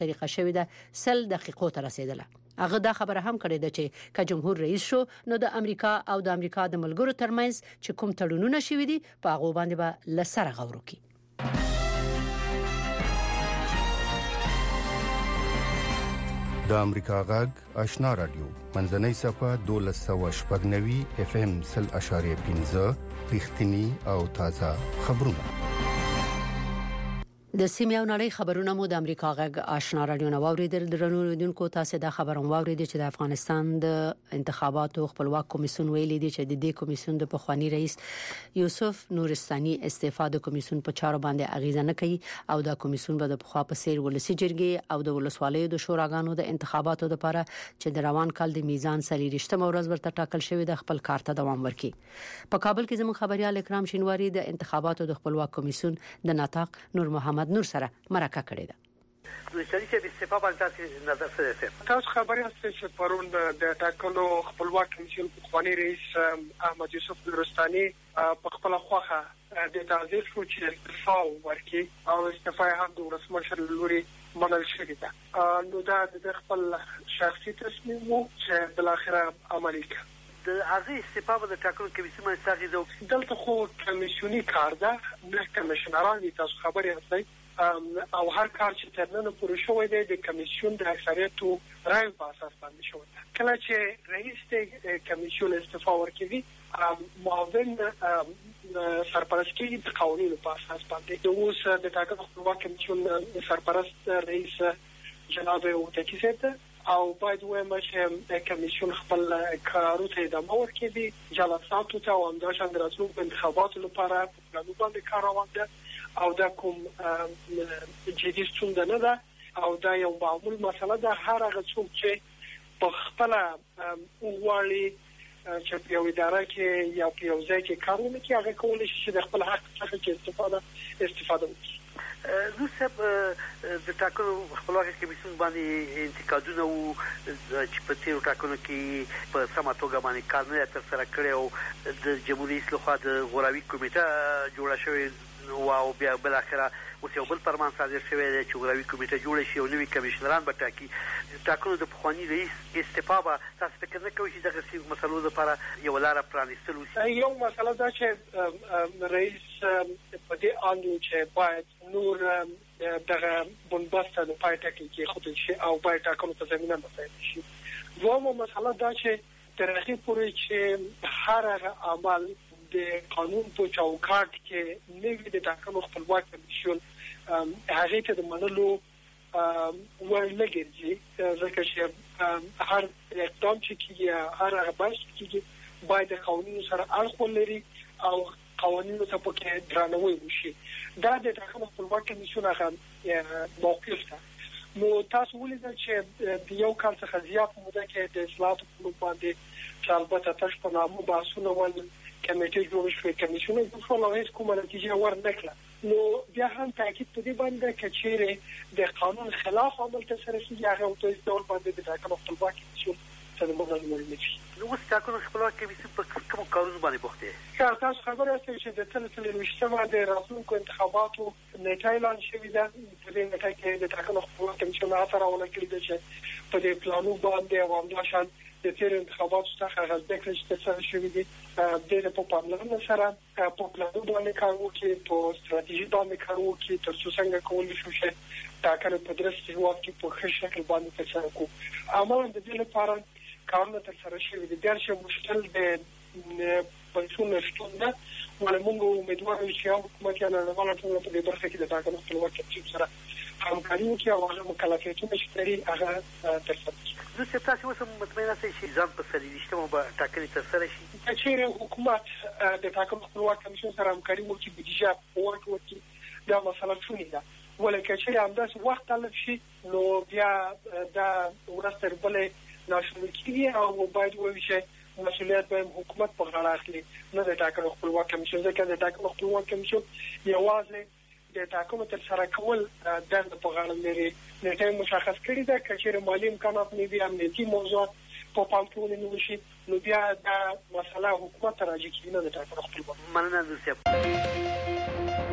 طریقه شوې ده 100 دقیقو ته رسیدله. هغه دا خبره هم کړې ده چې که جمهور رئیس شو نو د امریکا او د امریکا د ملګرو ترمنځ چې کوم تړونونه شوي دي په هغه باندې به لسره غور وکړي. د امریکا غږ آشنا رادیو منځنۍ صفه 1290 FM 0.15 رښتینی او تازه خبرونه. د سیمه او نړۍ خبرونه مو د امریکا غږ آشنا رادیو نو اوریدل درنو لیدونکو تاسو د خبرون واوریدل چې د افغانستان د انتخاباتو خپلواک کمیسیون ویلي دی چې د دې کمیسیون د پخوانی رئیس یوسف نورستاني استعفا د کمیسیون په چارو باندې اغیزه نه کوي او د کمیسیون به د پخوا په سیر ولسی جرګې او د ولسوالیو د شوراګانو د انتخاباتو لپاره چې د روان کال د میزان سلی رښتمه ورځ ورته ټاکل شوی د خپل کار ته دوام ورکړي. په کابل کې زموږ خبريال اکرام شینواری د انتخاباتو د خپلواک کمیسیون د ناطق نور محمد نور سره مرکه کړې ده. نورستاني چې د استعفا باندې نظر سره تاسو خبري است چې پرون د ټاکنو خپلواک کمیسیون پخوانی رئیس احمد یوسف نورستاني په خپل خواخه د تعزیز شو چې استعفا ورکړي او استعفا هم د رسمشر لوري منل شوې ده. نو دا د خپل شخصي تصمیم وو چې بل اخره عملي کړ. د هغه استعفا د ټاکنو کمیسیون باندې دلته خو کمیسیونی کار ده نه کمیشنران دي. تاسو خبري است او هر کار چې ترنه پوره شوی دی د کمیسیون د اکثریتو رائے په اساس باندې شوی دی. کله چې رئیس د کمیسیون استعفا ورکړي معاون سرپرستی د قوانینو په اساس باندې د اوس د ټاکنو خپلواک کمیسیون سرپرست رئیس جناب وتکیزت او باید وایم چې کمیسیون خپل کارو ته ادامه ورکړي جلساتو ته او همداشان د راتلونکو انتخاباتو لپاره پلانونه باندې کار روان دي او دا کوم جدي ستونزه نه ده او دا یو معمول مسله ده. هر هغه څوک چې په خپل وړي چې په یو اداره کې یا په یو ځای کې کارونه کوي هغه کولای شي چې د خپل حق څخه استفاده وکړي. زه سب د ټاکنو خپلواک کمیسیون باندې انتقادونه وو چې په تیر ټاکنو کې په سمه توګه باندې کار نه ترسره کړی او د جمهوریت لخوا د غوراوي کمیټه جوړه شوې او بیا بل اخره اوس یو بل فرمان صادر شوی دی چې غوراوي کمیټه جوړه شي او نوي کمیشنران به ټاکي. ټاکنو د پخوانی رئیس استعفا به تاسو فکر نه کوئ چې دغه مسلو لپاره یو لار پرانیستل وشي؟ یو مسله دا چې رئیس په دې اندو چې باید نور دغه بنبست د پایټه کې خود شي او باید ټاکنو ته زمينه مساعد شي. دومره مسله دا چې تر هغه پورې چې هر هغه عمل د قانون په چوکاټ کې نوی د ټاکنو خپلواک کمیسیون هغه ته د منلو ورلګي ځکه چې هر اقدام چې کیږي هر هغه بحث کیږي باید د قانون سره اړخ ولري او قوانینو ته پکې درناوی وشي. دا د ټاکنو خپلواک کمیسیون هغه موقف ده. نو تاسو ولیدل چې د یو کال څخه زیات موده کې د اصلاحاتو په باندې چې البته تاسو په نامو بحثونه ول کمیټه جوړ شوې کمیسیون د ټولو هیڅ کومه نتیجه ورنکړه. نو بیا هم تاکید په دې باندې کچېره د قانون خلاف عمل تسره شي هغه او د ډول باندې د ټاکنو خپلواک کمیسیون څخه موږ نه شي. نو اوس ټاکنو خپلواک کمیسیون په کوم کارونه باندې بوخته دي؟ تاسو خبره است چې د تلتل مجتمع د راتلونکو انتخاباتو نیټه اعلان شوې ده. په دې نیټه کې د ټاکنو خپلواک کمیسیون اثر او کړی دی چې په دې پلانو باندې او همداشان د تیر انتخاباتو څخه غږ چې تاسو شوې دي د په پاملرنه سره په پلانو باندې کار وکړي په ستراتیژي باندې کار وکړي تر څو څنګه کولای شو چې ټاکنې په درسته وخت کې په ښه شکل باندې ترسره کړو. عملاً د دې لپاره کارونه ترسره شوي دي. دا چې مشکل د پیسو نشټون ده ولې موږ امیدوار یو چې حکومت یا نړیواله ټولنه په دې برخه کې د ټاکنو خپلواک کمیسیون سره همکاري وکړي او هغه مکلفیتونه چې لري هغه ترسره کړي. زه چې تاسو اوس مطمئنه شئ چې ځان په سلیریشتمو به ټاکنې ترسره شي. چې حکومت د ټاکنو خپلواک کمیسیون سره همکاري وکړي بودیجه ورکړي دا مسله شونې ده. ولکه چې همداس وخت طلب شي نو بیا دا ورسته بلې ناشونې کیږي او باید وایي چې مسؤلیت به حکومت په غاړه اخلي نه د ټاکنو خپلواک کمیسیون. ځکه د ټاکنو خپلواک کمیسیون یوازې د ټاکنو تر سره کول د په غاړه لري. نیټه مشخص کړې ده چې مالی امکانات نه دي امنیتي موضوعات په پام کې ونیول شي نو بیا دا مسله حکومت راځي چې نه د ټاکنو خپلواک. مننه دوستي.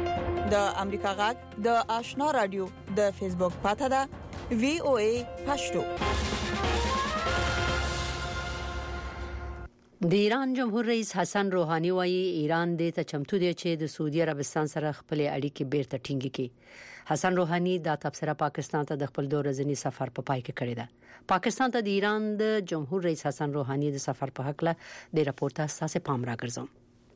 د امریکا غږ د آشنا رادیو د فیسبوک پاڼه ده VOA پښتو. د ایران جمهور رئیس حسن روحاني وايي ایران د چمتو دی چې د سعودي عربستان سره خپل اړیکې بیرته ټینګ کړي. حسن روحاني دا تبصره پاکستان ته د خپل 2 ورځنی سفر په پای کې کړی ده. پاکستان ته د ایران د جمهور رئیس حسن روحاني د سفر په حق له د راپورټ اساسه پام راګرځوم.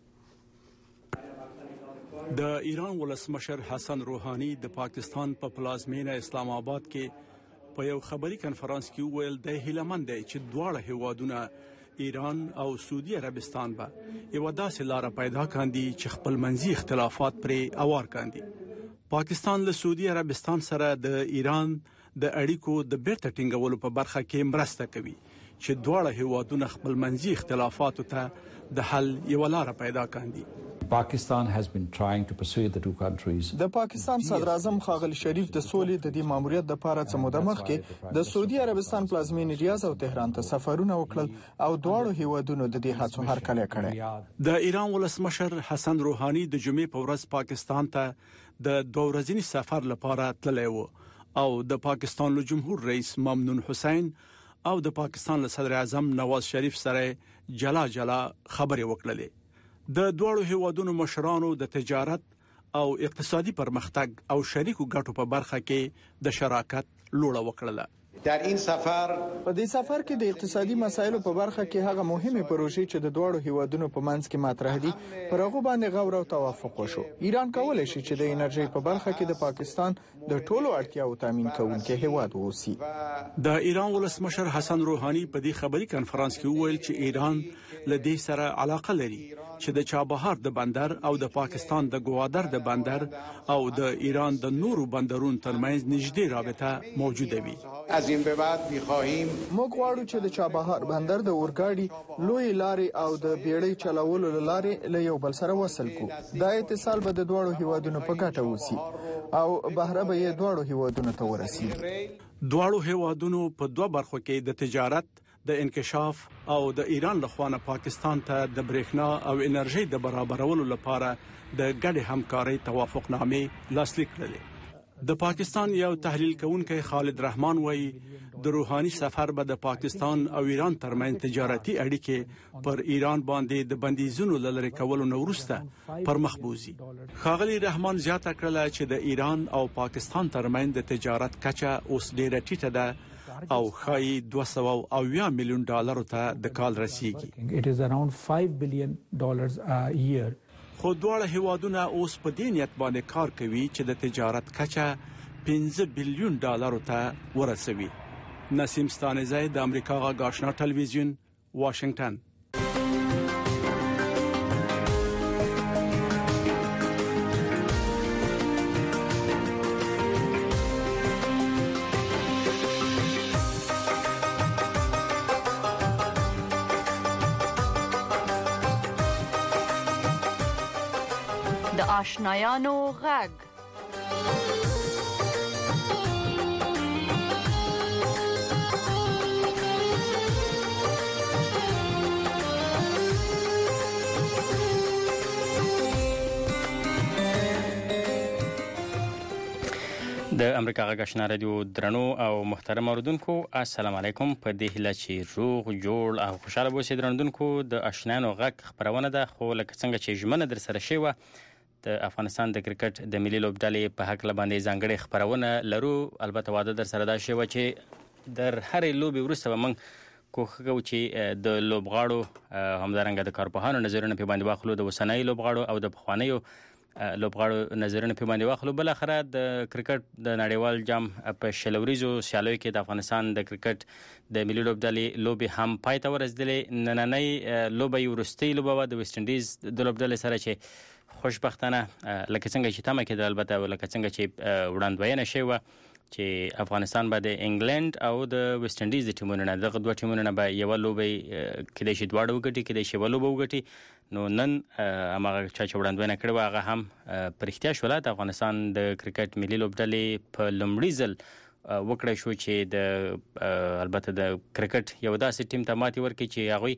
د ایران ولسمشر حسن روحاني د پاکستان په پلازمینه اسلام آباد کې په یو خبري کانفرنس کې ویل د هیلمند دی چې دواړه هیوادونه ایران او سعودي عربستان به یو داسې لار پیدا کاندي چې خپل منځي اختلافات پرې اوار کاندي. پاکستان له سعودي عربستان سره د ایران د اړیکو د بیرته ټینګولو په برخه کې مرسته کوي چې دواړه هیوادونه خپل منځي اختلافاتو ته د حل یو لار پیدا کاندي. Pakistan has been trying to persuade the two countries. د پاکستان صدر اعظم ښاغلي شریف د سولې د دې ماموریت د لپاره څه موده مخکې د سعودي عربستان پلازمینې ریاض او تهران ته سفرونه وکړل او دواړو هیوادونو د دې هڅو هرکلی کړی. د ایران ولسمشر حسن روحاني د جمعې په ورځ پاکستان ته د 2 ورځنی سفر لپاره تللی و او د پاکستان له جمهور رئیس ممنون حسین او د پاکستان له صدر اعظم نواز شریف سره جلا خبرې وکړلې. د دوړو هیوادونو مشرانو د تجارت او اقتصادي پرمختګ او شریکو ګټو په برخه کې د شراکت لوړه وکړه. در این سفر په دې سفر کې د اقتصادي مسایلو په برخه کې هغه مهمه پروژې چې د دوړو هیوادونو په منځ کې مطرح دي پر هغه باندې غور او توافق وشو. ایران کولای شي چې د انرژي په برخه کې د پاکستان د ټولو اړتیاو تامین کوونکی هیواد ووسی. د ایران ولسمشر حسن روحاني په دې خبري کانفرنس کې ویل چې ایران له دې سره علاقه لري چې د چابهار د بندر او د پاکستان د ګوادر د بندر او د ایران د نورو بندرونو ترمنځ نږدې رابطه موجوده وي. از این به بعد می‌خواهیم موږ غواړو چې د چابهار بندر د اورګاډي لوی لارې او د بیړۍ چلولو لارې له یو بل سره وصل کو. دا اتصال به د دوړو هیوادونو په ګټه وسی او بهره به یې دوړو هیوادونو ته ورسیږي. دوړو هیوادونو په 2 برخو کې د تجارت د انکشاف او د ایران لخوا پاکستان ته د برېښنا او انرژي د برابرولو لپاره د ګډ همکارۍ توافقنامې لاسلیک کړلې. د پاکستان یو تحلیل کوونکی خالد رحمان وایي د روحاني سفر به د پاکستان او ایران ترمنځ تجارتي اړیکې پر ایران باندې د بندیزونو لری کولو نورسته پر مخ بوزي. خاغلی رحمان زیاته کړل چې د ایران او پاکستان ترمنځ د تجارت کچه اوس ډیره ټیټه ده او خای 200 میلیون ډالر ته د کال رسیدي. It is around $5 billion a year. خو دواړه هیوادونه اوس په دې نیت باندې کار کوي چې د تجارت کچه 15 بلیون ډالر ته ورسوي. نسیم ستانزی د امریکا غږ آشنا ټلویزیون واشنگټن. آشنایانو غږ. د امریکا غږ آشنا رادیو درنو او محترم اوردونکو السلام علیکم. په دې هیله چې روغ جوړ او خوشاله اوسئ درنوونکو. د آشنایانو غږ خبرونه ده خو لکه څنګه چې ژمنه در سره شوه د افغانستان د کرکټ د ملي لوبډلې په حق باندې ځانګړي خبرونه لرو. البته واده در سره دا شوه چې در هرې لوبې وروسته به موږ کوښښ کوو چې د لوبغاړو همدارنګه د کارپوهانو نظرونه په باندې واخلو، د اوسنۍ لوبغاړو او د پخوانیو لوبغاړو نظرونه په باندې واخلو. بل اخره د کرکټ د نړیوال جام په شلوريزو سیالیو کې د افغانستان د کرکټ د ملي لوبډلې لوبې هم پای ته ورسېدلې. نننۍ لوبه یې وروستۍ لوبه د ویسټ انډیز د لوبډلې سره چې خوشبختانه لکه څنګه چې تمه کېده، البته لکه څنګه چې وړاندوینه شوه چې افغانستان به د انګلند او د ویسټ انډیز د ټیمونو نه دغه 2 ټیمونو نه به یو لوبه کېدای شي دواړه وګټي، کېدای شي یو لوبه وګټي. نو نن هغه چې وړاندوینه کړې هغه هم پر اختیار شول. د افغانستان د کرکټ ملي لوبډلې په لومړي ځل وکړای شو چې د البته د کرکټ یو داسې ټیم ته ماتې ورکړي چې هغه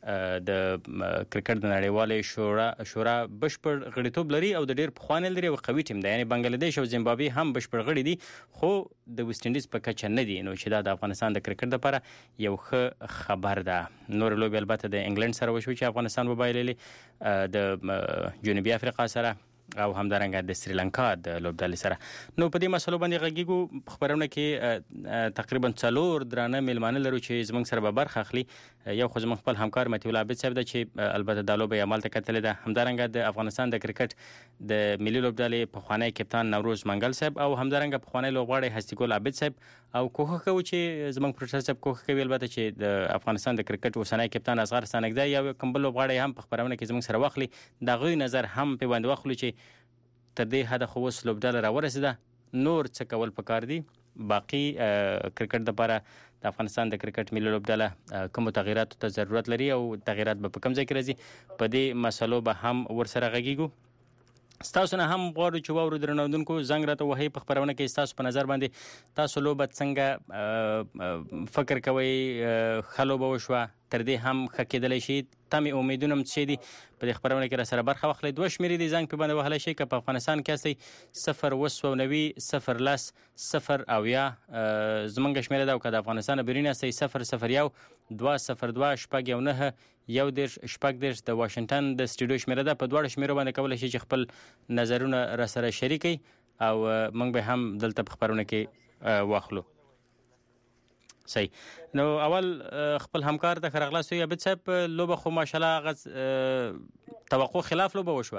د کرکټ د نړیوالې شورا بشپړ غړیتوب لري او د ډیر پخوانی لري او قوي ټیم دی، یعنی بنگلاديش او زیمبابوې هم بشپړ غړي دي، خو د ویسټ انډیز په کچه نه دي، نو چې دا د افغانستان د کرکټ لپاره یو ښه خبر ده. نور لوبي البته د انګلند سره وشو چې افغانستان وبایللې، د جنوبي افریقا سره او همدارنګه د سریلانکا د لوبډلې سره. نو په دې مسلو باندې غږیږو. خبرونه کې تقریبا 4 درانه میلمانه لرو چې زموږ سره به برخه اخلي. یو خو زموږ خپل همکار متي الله عابد صاحب ده چې البته د لوبې عمل ته کتلې ده، همدارنګه د افغانستان د کرکټ د ملي لوبډلې پخوانی کپتان نوروز منګل صاحب او همدارنګه پخوانی لوبغاړی هستیګل عابد صاحب، او کوښښ کوي چې زموږ پروفیسور صاحب کوښښ کوي البته چې د افغانستان د کرکټ اوسنی کپتان اصغر ستانکزی یا کوم بل لوبغاړی هم په خبرونه کې زموږ سره واخلي، د غوي نظر هم په باندې واخلو چې تر دې حد خو وس لوبډله راورسېده، نور څه کول پکار دي، باقي کرکټ لپاره د افغانستان د کرکټ ملي لوبډله کوم تغیرات ته ضرورت لري او تغیرات به په کوم ځای کې راځي، په دې مسلو به هم ورسره غږیږو. ستاسو نه هم غواړو چې واورو درناوندونکو زنګ راته وهي په خبرونه کې ستاسو په نظر باندې تاسو لوبه څنګه فکر کوئ، ښه لوبه وشوه، تر دې هم ښه کېدلی شي، تمې امیدونه څه دي، په دې خبرونه کې را سره برخه واخلئ. 2 شمیرې دي زنګ په باندې وهلی شي که په افغانستان کې هستئ 090 010 0 زمونږ شمیره ده، او که د افغانستان بیرون هستئ 001 202 شپږ 19 10 د واشنګټن د سټوډیو شمیره ده. په دواړو شمیرو باندې کولی شي چې خپل نظرونه را سره شریک کړئ او موږ به هم دلته په خبرونه کې واخلو. صحیح. نو اول خپل همکار ته خرغلاس وي عبد صاحب، لوبه خو ماشاءالله هغه توقع خلاف لوبه وشوه.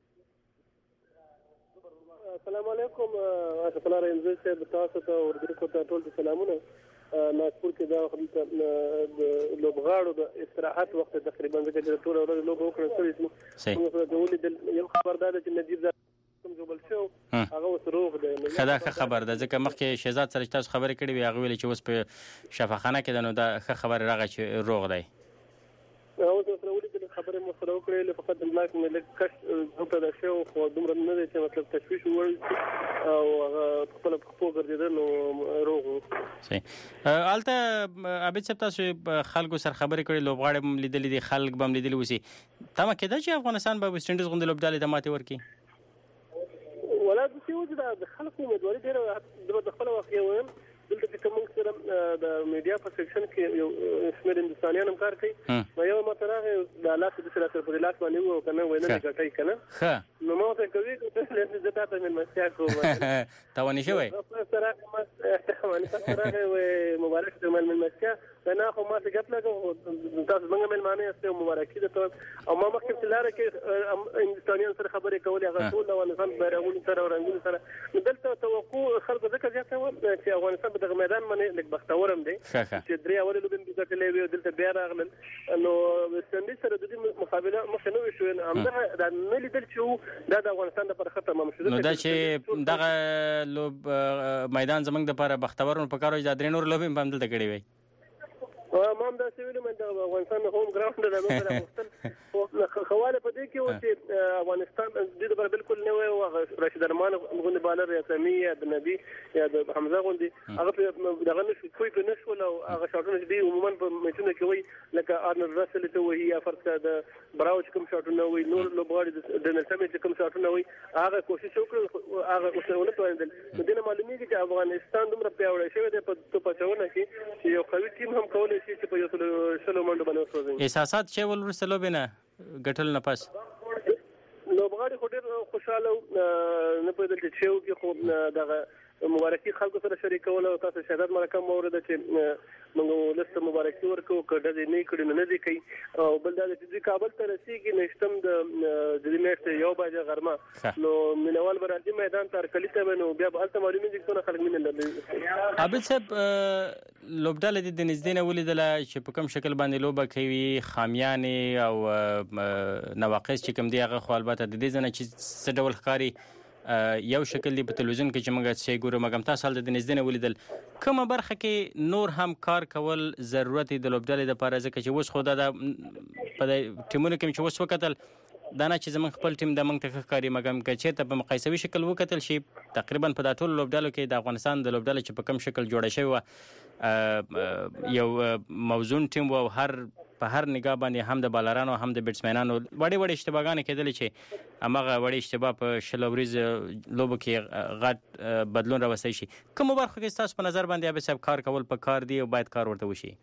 السلام علیکم، اسف الله رنځ صاحب، تاسو ته ورته ته ټول سلامونه. ناګپور کې دا د لوبغاړو د استراحت وخت تقریبا د ټول ورځ لوبه وکړه. صحیح. د ولې یو خبر دا چې نجیب کوم جوړل شو هغه اوس روغ دی. خدا ښه خبر ده، ځکه مخکې شهزاد سره تاسو خبرې کړې وي، هغه ویل چې اوس په شفاخانه کې ده، نو دا ښه خبر راغی چې روغ دی. اوس سره ولې د خبرې مو سره وکړې، فقط د بلاک مې لږ کش دوته د شو خو دومره نه دی چې مطلب تشویش وړ او هغه خپل په ګرځیدل نو روغ. صحیح. البته عابد صاحب تاسو خلکو سره خبرې کړې، لوبغاړي هم لیدلي دي، خلک به هم لیدلي وسی، تمه کېده چې افغانستان به ویسټ انډیز غوندې لوبډلې ته ماتې ورکړي؟ ولا د څه وجه د خلکو امیدواري ډېره د خپل واقع وایم. دلته چې کوم سره د میډیا په سیکشن کې یو شمېر هندوستانیان هم کار کوي، نو یو ماته راغی د لاس د سره پر لاس باندې وو کنه وینه نه ګټای کنه، نو ما ته کوي چې زه تاسو من مسیا کوم تاواني شوی سره راغی و مبارک ته من مسیا انا خو ما څه ګټ لګو تاسو څنګه مل معنی است مبارکي ده او ما مخکې تلاره کې هندوستانیان سره خبرې کولې، هغه ټول افغانستان بیرغونه سره ورنګونه سره دلته توقع خلکو ځکه زیاته و چې افغانستان دغه میدان باندې لږ بختورم دی چې درې اول لوبې به ګټلې وي، دلته بیا راغلل، نو وستندي سره د دې مقابله مخ نه وشو، همدا د نه لیدل چې دا د افغانستان لپاره ختم شو. نو دا چې دغه لوب میدان زمنګ د لپاره بختورونو په کارو د درې نور لوبې په دلته کړې وي. ما هم دا سویل من د افغانستان هوم ګراوند د نو سره مختل خواله په دې کې و چې افغانستان د دې بالکل نه و راشد ارمان غوندې بالر یا سمي یا د نبی یا د حمزه غوندې هغه دغه نشو کوی په نشو او هغه شاټونه چې عموما په میچونو کې وي لکه ارنولد راسل ته وي یا فرض د براوچ کوم شاټونه وي، نور لوبغاړي د نلسمې چې کوم شاټونه وي، هغه کوشش وکړ، هغه اوسونه توانیدل. د دې معلومیږي چې افغانستان دومره پیاوړی شوی دی په پچونه کې چې یو قوي ټیم هم کولای شي چې په یو شلو منډو باندې وسوځي. احساسات چې ول ورسره لوبنه ګټل نه پاس لوبغاړي خو ډېر خوشاله نه پېدل چې یو کې خو دغه مبارکي خلکو سره شریکول او تاسو شهادت مرکه مورد چې موږ لسته مبارکي ورکو کډه دې نه کړی نه دی کوي او بل دا چې کابل ته رسیدي نشتم د دې میاشتې یو بجې غرمه نو مینوال برادي میدان تر کلی ته نو بیا به تاسو معلومه دي څنګه خلک مين لري. عابد صاحب لوبډاله د نږدې نه ولیدل چې په کوم شکل باندې لوبه کوي، خامیان او نواقص چې کوم دی هغه خو البته د دې ځنه چې څه ډول ښکاری یو شکل دی په تلویزیون کې چې موږ څه ګورو، مګم تاسو حال د نږدې نه ولیدل کومه برخه کې نور هم کار کول ضرورت دی د لوبډلې لپاره، ځکه چې اوس خو دا په ټیمونو کې چې اوس وکتل دا نه چې زموږ خپل ټیم د موږ ته ښکاري، مګم که چېرته په مقایسوي شکل وکتل شي تقریبا په دا ټولو لوبډلو کې د افغانستان د لوبډلې چې په کوم شکل جوړه شوې وه یو موزون ټیم و او هر په هر نگاه باندې هم د بالرانو هم د بیټسمنانو وړي اشتباهګانې کېدل چې هغه وړي اشتباه په شلوريز لوبو کې غټ بدلون راوستي شي. کوم برخه کې تاسو په نظر باندې به سب کار کول په کار دی او باید کار ورته وشي؟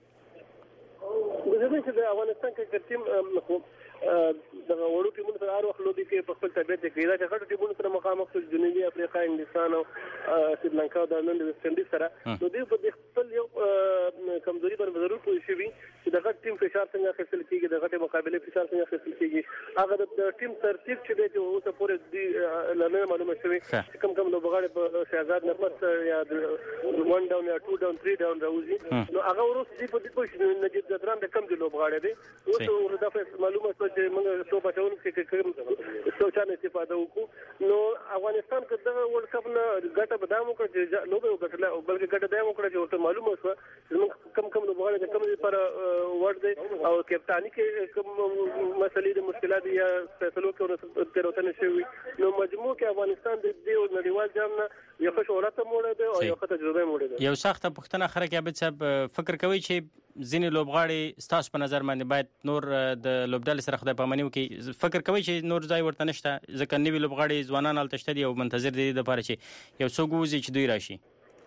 زه چې د افغانستان کې ټیم د وړو ټیمونو سره هر وخت لوبي کې په خپل طبيعت کې دا چې غټ ټیمونو سره مخامخ شو جنوبي افریقا انګلستان او سریلانکا او د نن ویسټ انډیز سره نو دوی په خپل یو کمزوري باندې ضرور پوه شي چې د غټ ټیم فشار څنګه اخیستل کیږي د غټ مقابله فشار څنګه اخیستل کیږي هغه د ټیم ترتیب چې دی چې اوسه پورې دی لنه معلومه شوی چې کم لوبغاړي په شهزاد نفس یا 1 ډاون یا 2 ډاون 3 ډاون راوځي نو هغه ورسې دی په دې پوښتنه نجیب زدران د کم دی لوبغاړي دی اوسه ورته معلومه چې موږ څو بچون کې کوم څو چانه استفاده وکړو نو افغانستان کې د ورلد کپ نه ګټه بدامو کړ چې لوبه وکړه او بلکې ګټه دایمو کړ چې ورته معلومه شو چې موږ کم لوبغاړي د کم لپاره ورډ دی او کپټانی کې کوم مسلې د مشکلات یا فیصلو کې تیروتنه شوی نو مجموع کې افغانستان د دې نړیوال جام نه یو ښه شهرت موړ دی او یو ښه تجربه موړ دی. یو سخت پښتنه خره کې عبد صاحب فکر کوي چې ځینې لوبغاړي ستاسو په نظر باندې باید نور د لوبډلې سره خدای پاماني وکړي فکر کوي چې نور ځای ورته نشته ځکه نوی لوبغاړي ځوانان هلته شته دي او منتظر دي د لپاره چې یو څوک ووځي چې دوی راشي.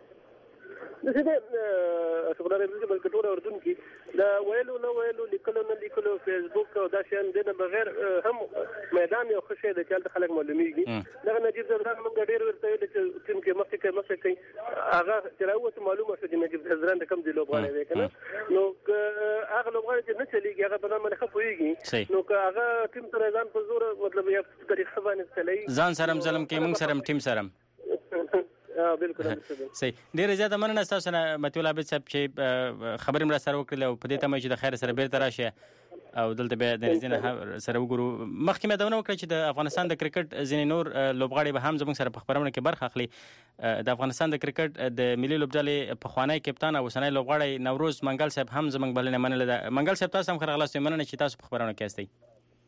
د دې خبره د بلکې ټول اردن کې دا ویلو نو ویلو لیکلو فیسبوک او دا شان دنه بغیر هم میدان یو خوشی د چلته خلک معلومیږي دا نجیب زدران موږ ډیر ورته ویل چې ټیم کې مخکې کوي هغه چې راوته معلومه شو چې نجیب زدران د کم دی لوبغاړي دی کنه نو هغه لوبغاړي چې نه چلیږي هغه په نامه خپويږي نو هغه ټیم سره ځان په زور مطلب یو طریقه باندې چلای ځان سره ظلم کې موږ سره ټیم سره بالکل صحیح. ډیره زیاته مننه تاسو نه متول عبد صاحب چې خبرې مر سره وکړل او په دې تمه چې د خیر سره بیرته راشه او دلته به د نزدینه سره وګورو. مخکې مې دا ونه وکړه چې د افغانستان د کرکټ ځینې نور لوبغاړي به هم زموږ سره په خبرونه کې برخه اخلي. د افغانستان د کرکټ د ملي لوبډلې پخوانی کپتان او اوسنی لوبغاړی نوروز منګل صاحب هم زموږ بلنه منله ده. منګل صاحب تاسو هم خرغلاست مننه چې تاسو په خبرونه کې استئ.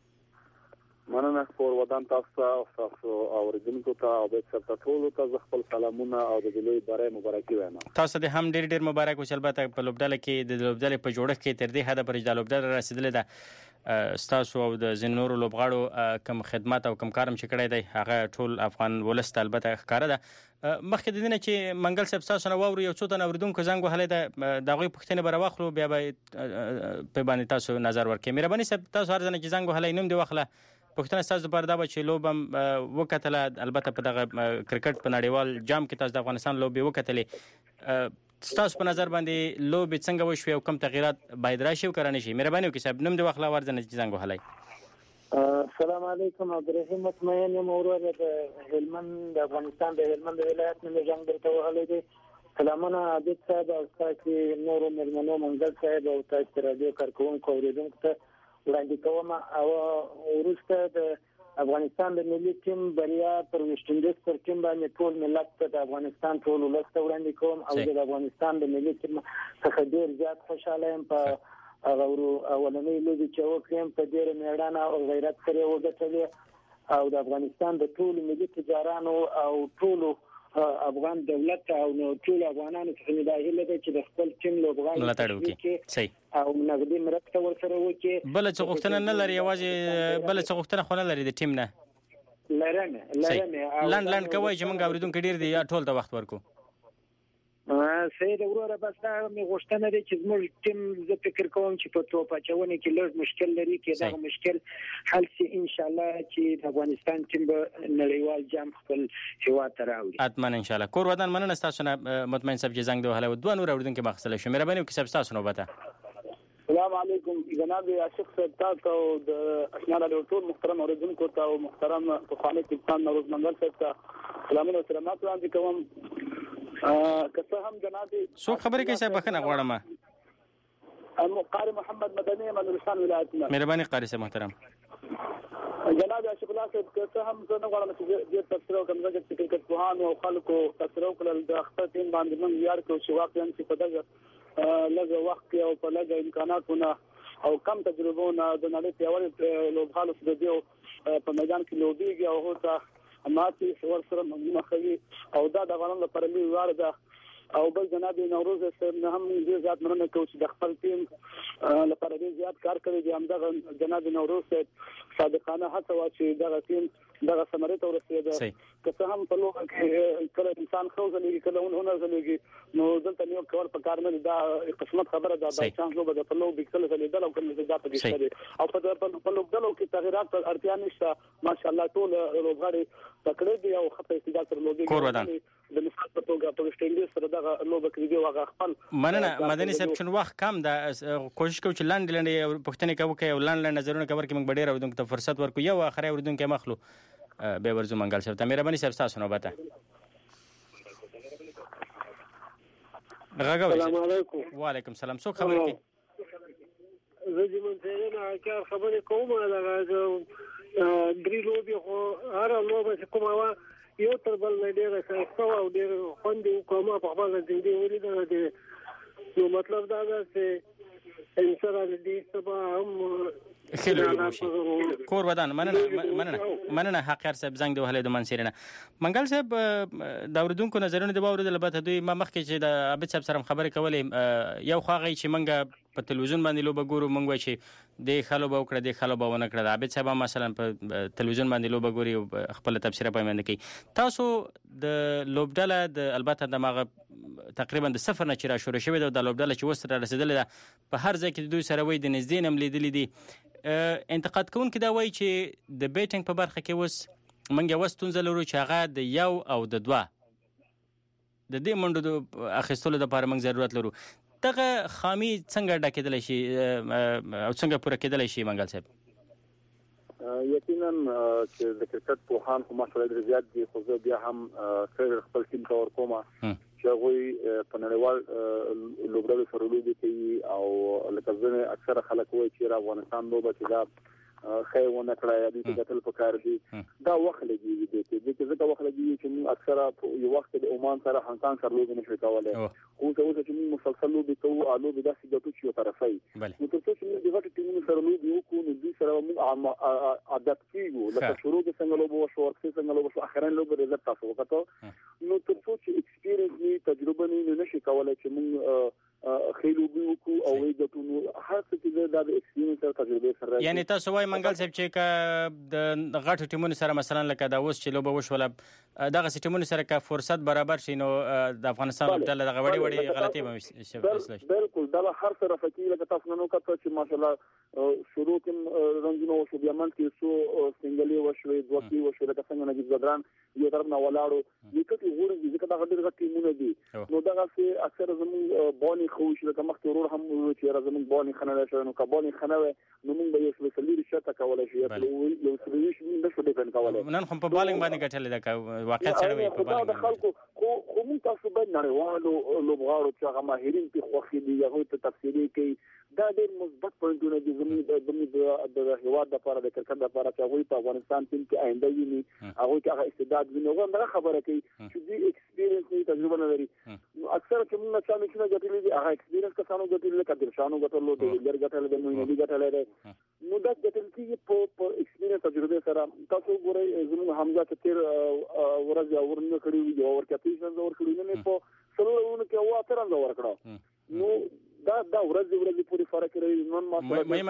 مننه خپل ودان تاسو او اوریدونکو ته او د ټولو ته خپل سلامونه او د لوی برای مبارکي وایم. تاسو ته هم ډیر مبارک او البته په لوبډله کې د لوبډلې په جوړښت کې تر دې حد پرې د لوبډله رسیدلې ده تاسو او د زنورو لوبغاړو کم خدمات او کم کارم چې کړی دی هغه ټول افغان ولست البته ښکاره ده. مخکې د دې نه چې منګل صاحب تاسو نه واوري یو څو تن اوریدونکو زنګ وهلی ده د هغوی پوښتنې به راواخلو بیا به په باندې تاسو نظر ورکړئ. مهرباني صاحب تاسو هر ځل چې زنګ وهلی نوم دې واخله پښتنه تاسو لپاره دا چې لوبم وکټله البته په دغه کرکټ په نړیوال جام کې تاسو د افغانستان لوبي وکټلې تاسو په نظر باندې لوبي څنګه وشوي او کوم تغیرات باید راشي او کړنه شي. مهرباني وکړئ صاحب نوم دې واخله ورځنه چې زنګ وهلی. السلام علیکم عبدالرحیم مطمئن یم اورور د هلمند د افغانستان د هلمند ولایت نه جنگ درته وهلی دی. سلامونه عابد صاحب او تاسو نورو مېلمنو منګل صاحب او تاسو رادیو کارکونکو اوریدونکو ته وړاندې کوم او وروسته د افغانستان د ملي ټیم بریا پر ویسټ انډیز پر ټیم باندې ټول ملت ته د افغانستان ټول ولست وړاندې کوم او د افغانستان د ملي ټیم څخه ډیر زیات خوشاله یم په هغه اولنۍ لوبې چې وکړم په ډیر میړانه او غیرت سره وګټلې او د افغانستان د ټول ملي تجارانو او ټول افغان دولت او ټول افغانانو څخه دا هیله ده چې د خپل ټیم لوبغاړي وکړي صحیح او نغدي مرسته ورسره وکړي. بل څه غوښتنه نه لري یوازې بل څه غوښتنه خو نه لري د ټیم نه لرنه لاند کوي چې موږ اوریدونکو ډیر دی یا ټول ته وخت ورکو. سید وروره بس دا مې غوښتنه ده چې زموږ ټیم زه فکر کوم چې په توپ اچونې کې لږ مشکل لري کې دا مشکل حل شي ان شاء الله چې د افغانستان ټیم به نړیوال جام خپل هیواد ته راوړي. اتمن ان شاء الله. کور ودان مننه تاسو نه مطمئن صاحب چې زنګ دی وهله دوه نور اوریدونکو مخصله شو. مهرباني وکړئ صاحب تاسو نوبته. السلام علیکم جناب عاشق صاحب تاسو د اشنا له ټول محترم اوریدونکو ته او محترم پخوانی کپتان نوروز منګل صاحب ته سلامونه او سلامات وړاندې کوم. کته هم جناب سو خبرې کوي صاحب بخنه غواړم قاری محمد مدنی مدرسان ولایتنا. مهرباني قاری صاحب محترم جناب عاشق الله صاحب کته هم زه نه غواړم چې دې تفسیر کوم چې کرکټ پوهان او خلکو تفسیر کول د اخته ټیم باندې موږ یار کو چې واقعا چې په دغه لږ وخت او په لږ امکاناتونه او کم تجربهونه د نړۍ پیاوړي لوبغاړو د دې په میدان کې لوبيږي او هوته ماتي ور سره مخوي او دا د غوړم لپاره لوی وار ده او بل جناب نوروز صاحب نه هم ډیر زیات مننه کوم چې د خپل ټیم لپاره ډیر زیات کار کوي د همدغه جناب نوروز صاحب صادقانه هڅه وا چې دغه ټیم دغه ثمره ته ورسېده که څه هم په لوګه کې کله انسان خوځلېږي کله ونه ځلېږي نو دلته یو کول په کار نه دا قسمت خبره ده د چانس لوګه د په لوګ بکسل ځلېدل او کله دا په کې او په لوګ دلو کې تغیرات اړتیا نشته ماشاءالله ټول روغړي تکړه دي او خپل استعداد سره لوګي د مثال په توګه په سټینډ سره دغه لوګه کې دی واغ خپل مننه مدني صاحب چې وخت کم ده کوشش کوم چې لاندې پښتنې کوي او لاندې نظرونه کوي چې موږ ډېر اورونکو ته فرصت ورکو یو اخري اورونکو مخلو به ورزو منګل صاحب ته مهرباني صاحب تاسو نوبته السلام علیکم وعلیکم السلام څو خبر کی زه دې منځنه کار خبرې کوم دا درې لوبي خو هر لوبه چې کومه یو تر بل ډیره ښه او ډیر خوندې کومه په خپل ژوند ولیدل دي نو مطلب دا ده چې انسان دې سبا هم کور ودان مننه حقیر صاحب زنګ د وهله د منصرنه منګل صاحب دا اوردونکو نظرونه د باور د لبته دوی ما مخکې چې د عبد صاحب سره خبرې کولې یو خواغی چې منګه په تلویزیون باندې لوبه ګورو منګ وای چې د خلو به وکړه د خلو به ونه کړه د عبد صاحب مثلا په تلویزیون باندې لوبه ګوري خپل تفسیر پېمند کوي تاسو د لوبډاله د البته د ماغه تقریبا د صفر نه چې را شروع شوی د لوبډاله چې وسره رسیدل په هر ځای کې دوی سره وای د نږدې نم لیدل دي انتقاد کوونکي دا وایي چې د بیټینګ په برخه کې وس منګه وستون زلورو چې هغه د یو او د دوه د دې منډو د اخیستلو لپاره موږ ضرورت لرو دغه خامي څنګه ډکېدل شي او څنګه پوره کېدل شي منګل صاحب یقینا چې د کرکټ په هان خو ماشاءالله زیات دي خو زه بیا هم خپل ټیم ته ورکوم چې هغه په نړیوال لوبډلو سره لوبي کوي او لکه ځنه اکثره خلک وایي چې افغانستان لوبه چې دا خیونه کړای دي چې قتل پکار دي دا وخت لګي دي چې دا وخت لګي چې اکثره یو وخت د عمان سره هانکانګ سره لوبي نشي کولای خو څه چې مسلسل لوبي کوو او لوبي داسې د توچو طرفي نو تر څو چې د وخت ټیمونو سره لوبي وکړو نو دوی سره موږ عادت کیږو لکه شروع کې څنګه لوبو شو څنګه لوبو شو اخرین لوبي رزلټ تاسو وکړو نو تر څو چې ایکسپیرینس نه تجربه نه نشي کولای چې موږ خېلو بيوکو او ویګتونو هر څه چې دا د ایکسپیرینس او تجربه سره یعنی تاسو وايي منګل صاحب چې د غټو ټیمونو سره مثلا لکه دا اوس چې لوبه وشوله دغه ټیمونو سره کا فرصت برابر شي نو د افغانستان لوبډله دغه وړي غلطي به بالکل دا هر طرف کې لکه تاسو نو کته چې ماشاءالله شروع کې رنګونو شو بیا من کې سو سنگلي وشوي دوکي وشوي لکه څنګه نجیب زدران یو طرف نه ولاړو یکه غوړي چې دا غډر ټیمونه دي نو دا چې اکثر زموږ بونی خوش لکه مخکې ورور هم چې زموږ بونی خنه شوی نو کبونی خنه نو موږ به یو څه لري شته کولای شي یو څه موږ نشو ډیپند کولای نن خو په بالینګ باندې ګټل دا واقعیت سره وي په بالینګ خلکو خو موږ تاسو باندې نړیوالو لوبغاړو چې هغه ماهرین په خوخي دي هغه ته تفصیلي کوي دا ډېر مثبت پوینټونه دي زموږ د هیواد لپاره د کرکټ لپاره چې هغه په افغانستان کې آینده ویني هغه کې هغه استعداد ویني هغه خبره کوي چې دې ایکسپیرینس نه تجربه نه لري اکثر چې موږ چې نه ګټلې دي هغه ایکسپیرینس کسانو ګټلې لکه درشانو ګټلو د لر ګټلې د نوې نبی ګټلې نو دا ګټل کې په ایکسپیرینس تجربه سره تاسو ګورئ زموږ حمزه چې تیر ورځ اورنه کړی وي او ورکټیشن زور کړی نه په سلوونه کې وا تر زور کړو نو دا ورځ پوری فرق لري نن ما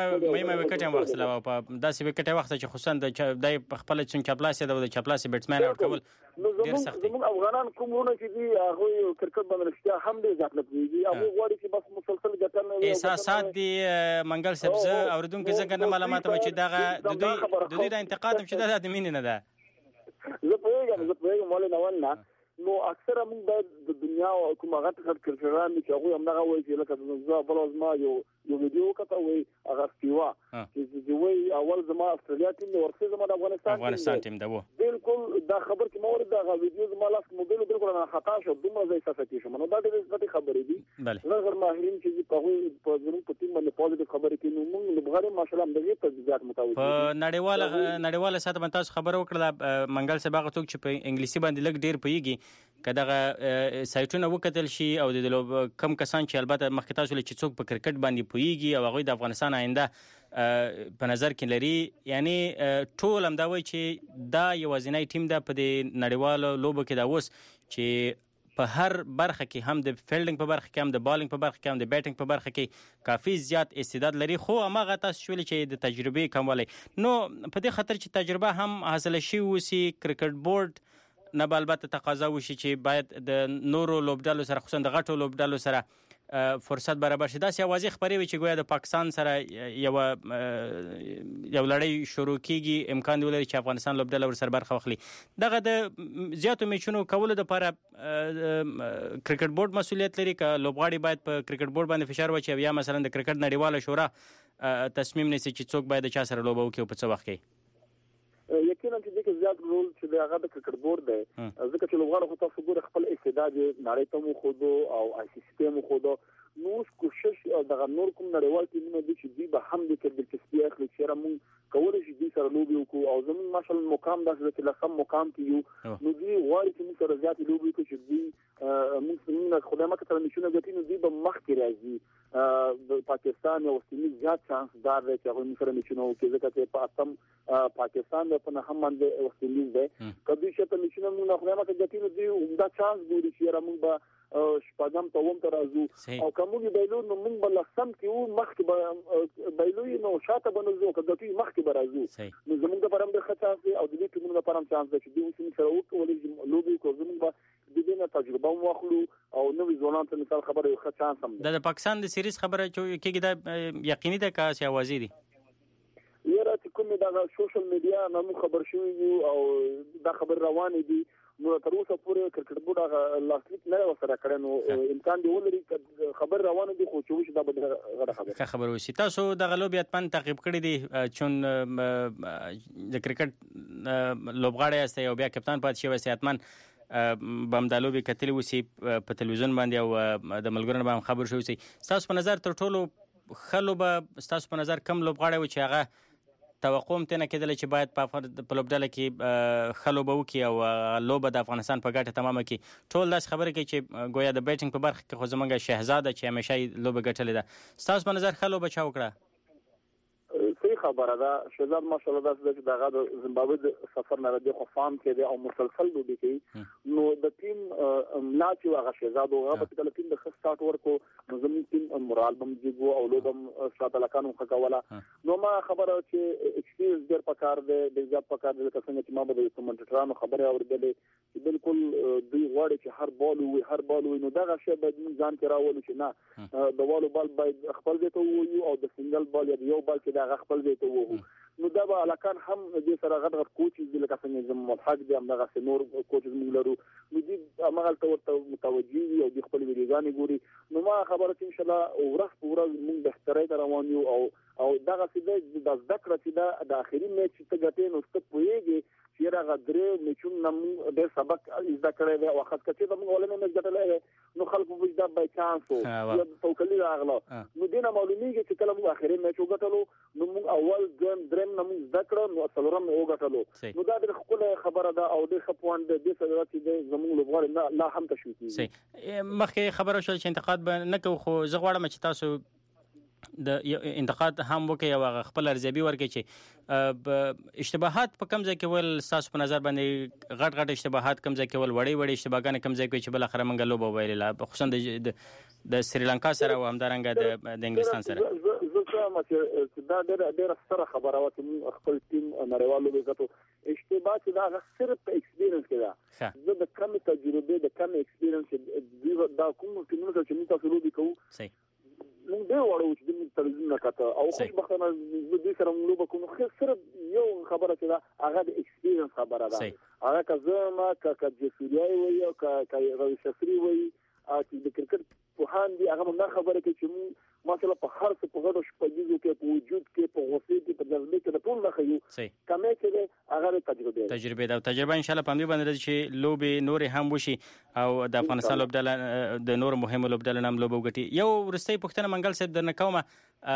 وکټ هم وخت لا په داسې وکټ وخت چې خصوصا د خپل چون چپلاسي د چپلاسي بیټسمن او کول ډیر سخت دي افغانان کومونه چې دي هغه کرکټ باندې رښتیا هم ډیر ځات لګي هغه غواړي چې بس مسلسل ګټل نه احساسات دي منګل سبز اوردونکو څنګه نه معلومات مچ دغه د دوی د انتقاد چې د مين نه ده زه پوهیږم ولې نه ونه نو اکثر موږ د دنیا او کومه غټ کرکټران چې هغه هم نه وایي چې لکه زه بلوز ما یو ویډیو کته وي هغه استوا چې وایي اول زما استرالیا ټیم د ورسې زما د افغانستان ټیم دا و بالکل دا خبر چې مورد دا ویډیو زما لاس موبایل بالکل نه خطا شو دومره ځای څه شو نو دا د دې خبرې دي زغر ماهرین چې په زموږ په ټیم باندې پوزټیو خبرې کوي نو موږ لږه ماشاءالله د دې تجربات متوجه په نړیواله ساده باندې تاسو خبر وکړه منګل صاحب هغه څوک چې په انګلیسي باندې لږ ډیر پوهیږي کداغه سایټونه وکتل شي او د کم کسان چې البته مخکې تاسو چې څوک په کرکټ باندې پوهیږي او هغه د افغانستان آینده په نظر کې لري یعنی ټول هم دا وایي چې دا یوازینی ټیم ده په د نړیوالو لوبو کې دا اوس چې په هر برخه کې هم د فیلډینګ په برخه کې هم د بالینګ په برخه کې هم د بیټینګ په برخه کې کافي زیات استعداد لري خو هغه تاسو ویل چې د تجربه کموالی نو په دې خاطر چې تجربه هم حاصله شي وسی کرکټ بورډ نه به البته تقاضا وشي چې باید د نورو لوبډالو سره خصوصا د غټو لوبډالو سره فرصت برابر شي. داسې اوازې خبرې وي چې ګویا د پاکستان سره یو لړۍ شروع کیږي امکان دی ولري چې افغانستان لوبډله ورسره برخه واخلي. دغه د زیاتو میچونو کولو لپاره کرکټ بورډ مسؤلیت لري که لوبغاړي باید په کرکټ بورډ باندې فشار واچوي یا مثلا د کرکټ نړیواله شورا تصمیم نیسي چې څوک باید د چا سره لوبه وکړي او په څه وخت کې؟ یقینا چې دغه زیات رول چې هغه د کرکټ بورډ دی ځکه چې لوبغاړو خو تاسو ګوره خپل استعداد نړۍ ته مو خودو او آی سی سی ته مو خودو نو کوشش دغه نور کوم نړیوال ټیمونه دي چې دوی به هم د کرکټ سپیا اخلي چې موږ کولای شي دوی سره لوبي وکړو او زموږ ماشال مقام داسې چې لسم مقام کې یو نو دوی غواړي چې موږ سره زیات لوبي وکړو چې دوی موږ خدای مکه تر نشونه غوښتي نو دوی به مخ کې راځي د پاکستان او استرالیا زیات چانس دار دی چې هغه موږ سره نشونه وکړي ځکه چې په اتم پاکستان په نه هم باندې استرالیا دی کله چې ته نشونه موږ خدای مکه غوښتي نو دوی دا چانس ګوري چې موږ به شپږم ته ووم ترازو او کومه بیلو نو موږ بل سم کې مخ کې بیلو نو شاته بنځو کدی مخ کې برازو نو زموږ د پرم د خطاس او د دې ټیمونو د پرم چانس دی چې دوی سم سره وکولې لوبي کو زموږ به د دې نه تجربه واخلو او نوې ځوانان ته مثال خبره یو ښه چانس هم د پاکستان د سیریز خبره کېږي دا یقیني ده که څه اوازې دي یاره چې کومه دا سوشل میډیا نو خبر شوی او دا خبر روان دي نو تر اوسه پورې کرکټ بورډ لاسلیک نه وسره کړي نو امکان دی ولري خبر روانه دي خو چې وش دا به خبر وشي. تاسو د غلوب اتمن تعقیب کړی دي چون د کرکټ لوبغاړی است او بیا کپتان پات شوی اتمن بمدالوبي کتلی وسی په تلویزیون باندې او د ملګرو باندې خبر شوی. تاسو په نظر تر ټولو خلوب تاسو په نظر کم لوبغاړی و چې هغه توقع هم تنه کېدل چې باید په لوبډله کې خلوبه وکړي او لوبه د افغانستان په ګټه تمامه کړي. ټول داس خبره کوي چې گویا د بیټینګ په برخه کې خو زمونږ شهزاده چې همیشه لوبه ګټلې ده. تاسو په نظر خلوبه چا وکړه؟ صحیح خبره ده. شهزاد ماشاءالله داسې دغه د زیمبابوې د سفر نه د خو فارم کې دی او مسلسل لوبي کوي نو د ټیم لا چې هغه شهزاد او هغه په ټیم د خسټات ورکو نو زموږ ټیم مورال بم جيګو او لوبم شاته لکانو خکوله نو ما خبره چې ایکسپیرینس ډېر پکار دی د ځاب پکار دی چې څنګه چې ما به د کمنټرانو خبره اوریدلې چې بالکل دوی غواړي چې هر بال وي نو دا شی باید ځان کې راولو چې نه د والو بال باید خپل ځای ته وي او د سنگل بال یا یو بال کې دا خپل ځای ته وو نو دا به الکان هم د سره غټ کوچ دي لکه څنګه زموږ ملحق دي هم دغه نور کوچ موږ لرو نو دي هغه ته متوجي او د خپل ویډیوګانې ګوري نو ما خبره چې ان شاء الله ورځ په ورځ موږ به ستړي روان یو او دغه څه د ذکر چې د اخري میچ ته ګټې نو ست پويږي چې راغ درې میچون نم د سبق ذکر دی او خاص کچې د موږ ولنه ګټلې نو خلکو وځ دا بای چانس او توکلی راغله نو دینه معلومیږي چې کله موږ اخري میچ وګټلو نو موږ اول ګیم نم ذکر نو څلورم وګټلو نو دا د خپل خبره ده او د خپوان د سره چې زموږ لوبغاړي لا هم تشويقي مخکې خبره شو چې انتقاد به نه کوو خو زه غواړم چې تاسو د انتقاد هم وکي او خپل ارزیابي ورکړي چې اشتباهات په کم ځای کې ول تاسو په نظر باندې غټ اشتباهات کم ځای کې ول وړي اشتباهګان کم ځای کې چې بل اخر منګ لوبه ویل خصوصا د سریلانکا سره او همدارنګه د انګلستان سره چې دا ډېر سره خبره و چې خپل ټیم نړیوالو وګټو اشتباه چې دا صرف په ایکسپیرینس کې ده زه د کم تجربه د کم ایکسپیرینس دا کوم ټیمونو چې موږ تاسو لوبي کوو صحیح موږ به وړو چې د تلویزیون نه کاته او خوشبختانه د دې سره موږ به کوم صرف یو خبره چې دا هغه د ایکسپیرینس خبره ده هغه کزما جسوریای وي او روي شفري وي چې د کرکټ په هان دي هغه نه خبره کوي چې مثلا په هر څه په غوډه شپږیزو کې په وجود کې په غوسې کې په جذبه کې د ټول نه خيو کمه چې هغه تجربه ده تجربه ان شاء الله پاندې باندې چې لوبي نور هم وشي او د افغانستان لوبډله د نور مهمه لوبډله نام لوبو غټي یو ورستۍ پښتنه منګل صاحب درنه کومه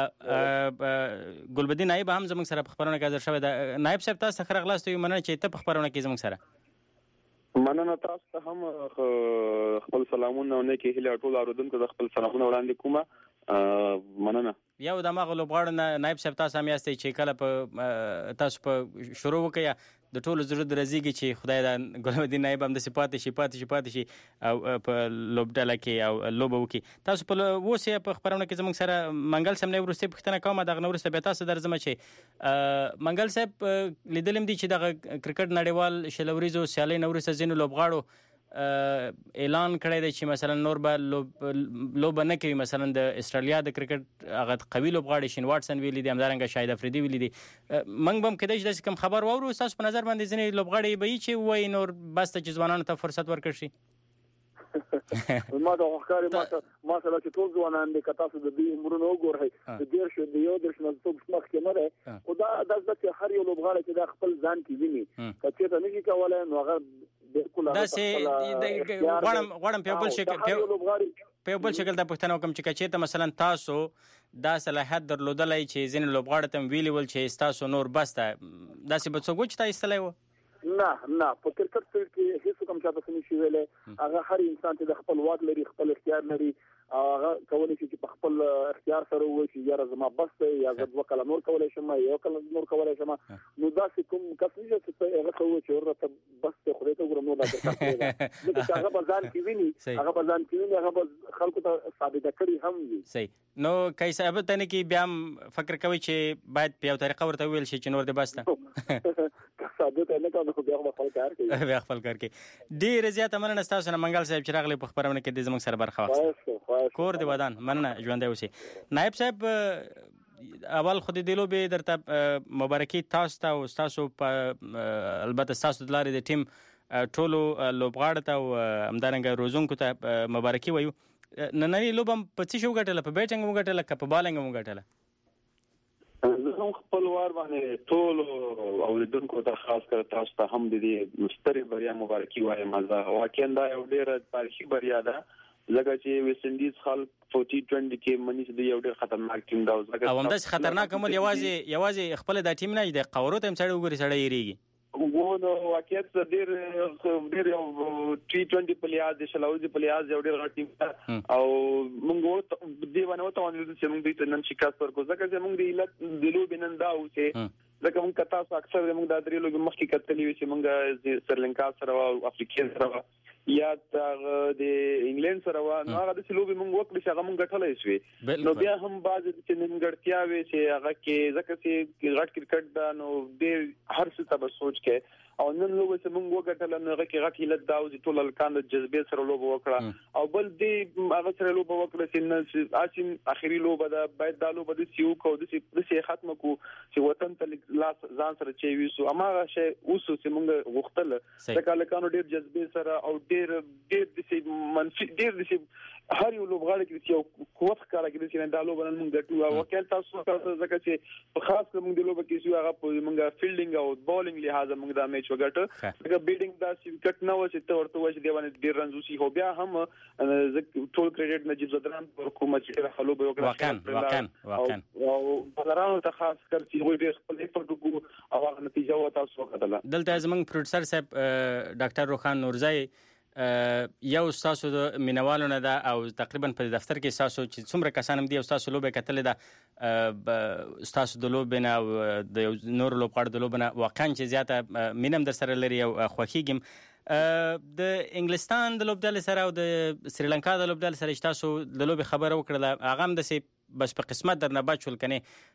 ګلبدین نائب هم زموږ سره په خبرونه کې حاضر شوی دا نائب صاحب تاسو خره غلاست یو مننه چې ته په خبرونه کې زموږ سره مننه تاسو هم خپل سلامونه نه کې هله ټول اوردونکو د خپل سلامونه وړاندې کومه مننه. یو د ماغه لوبغاړو نائب صاحب تاسو هم یاستئ چې کله په تاسو په شروع وکړه د ټولو زړه درزيږي چې خدای دا ګلم الدین نائب هم د صفات شي او په لوبډاله کې او لوبو کې تاسو په وسه په خبرونه کې زموږ سره منګل سم نه ورسته پښتنه کومه دغه نورسته به تاسو درځم چې منګل صاحب لیدلم دي چې دغه کرکټ نړیوال شلوريزو سیالي نورسته زینو لوبغاړو اعلان کړی دی چې مثلا نور به لوب نه کوي. مثلا د استرالیا د کرکټ هغه قوي لوبغاړي شین واټسن ویلي دي، همدارنګه شاهد افریدي ویلي دي. منګ بم کېدای چې کوم خبر واورو تاسو په نظر باندې ځینې لوبغاړي به چې وای نور بس ته چې ځوانانو ته فرصت ورکړي شي؟ ما دا وختاره ما سره چې ټول ځوانان دي کته د دې عمرونو وګورئ د ډیر شو د یو درش نه څوک مخ کې نه ده خدا د ځکه هر یو لوبغاړي چې د خپل ځان کې ویني کته ته نشي کولای نو هغه بالکل دا سه غواړم په بل شکل د پښتنو کوم چې کچې ته مثلا تاسو دا صلاحیت درلودلای چې زین لوبغاړي تم ویلی ول چې تاسو نور بسته دا سه به څوک چې تاسو لای و نه په کرکټ کې هیڅ کوم چاته نشي ویلې هغه هر انسان چې د خپل واک لري خپل اختیار لري هغه کولای شي چې په خپل اختیار سره وایي چې یاره زما بس یا زه دوه کله نور کولای شم یو کله نور کولای شم نو دا کوم کس نشي چې هغه کوي چې ورته بس خدای ته ګورم نو دا کوي چې هغه بازار کې ویني هغه خلکو ته ثابت کړي هم وي. صحیح. نو کای صاحب ته نه کې بیا فکر کوي چې باید په یو طریقه ورته ویل شي چې نور دې بسته ثابت نه کوي خو بیا خپل کار کوي بیا خپل کار کوي. ډیر زیات مننه تاسو نه منګل صاحب چې راغلی په خبرونه کې د زموږ سره برخه واخیسته. کور دی ودان مننه ژوندۍ اوسئ. نائب صاحب اول خو دې لوبې درته مبارکي تاسو ته او تاسو په البته تاسو د لارې د ټیم ټولو لوبغاړو ته او همدارنګه روزونکو ته مبارکي وایو. نننۍ لوبه په څه شو ګټله؟ په بیټینګ مو ګټله که په بالینګ مو ګټله؟ زه هم خپل وار باندې ټول اوریدونکو ته خاص کر تاسو ته هم د دې مستری بریا مبارکي وایم. واقعا دا یو ډېر تاریخي بریا ده ځکه چې ویسټ انډیز خلک 40-20 کې منځ د یو ډېر خطرناک ټیم دا ځکه او همداسې خطرناک عمل یوازې خپل د ټیم نه د قورو ته هم سړی وګوري سړی یریږي. نو واقعیت ډېر یو T20 په لحاظ د شلاوزي په لحاظ یو ډېر غټ ټیم او موږ دې باندې وتاونل چې موږ دې نن شکست ورکو ځکه چې موږ د لوبې نن دا و چې ځکه موږ تاسو اکثر موږ د درې لوبې مخکې کتلې وي چې موږ سریلانکا سره او افریقا سره یا د انګلند سره نو هغه د لوبې موږ وکړو چې هغه موږ ګټلای شو. نو بیا هم باز چې نیمګړتیا وي چې هغه کې ځکه چې غټ کرکټ دا نو ډېر هر څه ته سوچ کې او نن لوبه چې موږ وګټل نو هغه کې غټ هیله دا و چې ټول الکان د جذبې سره لوبه وکړه او بل دې هغه سره لوبه وکړه چې اسیم اخیری لوبه دا باید دا لوبه د سیو کو د سي ختم کو چې وطن ته لاس ځان سره چي وسو اماغه شی اوسو چې موږ غوښتل ځکه الکانو ډېر جذبې سره او ډېر د منفي ډېر د هر یو لوبغاړي کې یو قوت ښکاره کړي چې دا لوبه نن موږ ګټو او وکیل تاسو ځکه چې په خاص کر موږ د لوبه کې چې هغه په موږ فیلډینګ او بالینګ لحاظ موږ دا میچ وګټو ځکه بیټینګ دا چې وکټ نه و چې ورته وځي دی باندې ډیر رنزوسی هو بیا هم ټول کریډټ نجیب زدران پر کومه چې خلو به وکړه واقعا او بلرانو ته خاص کر چې وي ډیر خپل ایفورت وکړو او هغه نتیجه و تاسو وکړه. دلته زمونږ پروډوسر صاحب ډاکټر روخان نورزای یو تاسو د مینوالو نه ده او تقریبا په دفتر کې تاسو چې څومره کسان هم دي او تاسو لوبه کتلې ده تاسو د لوبې نه او د نور لوبغاړو د لوبې نه واقعا چې زیاته مینم در سره لري او خوښیږم. د انګلستان د لوبډلې سره او د سریلانکا د لوبډلې سره چې تاسو د لوبې خبره وکړله هغه هم داسې بس په قسمت درنه بچول کنه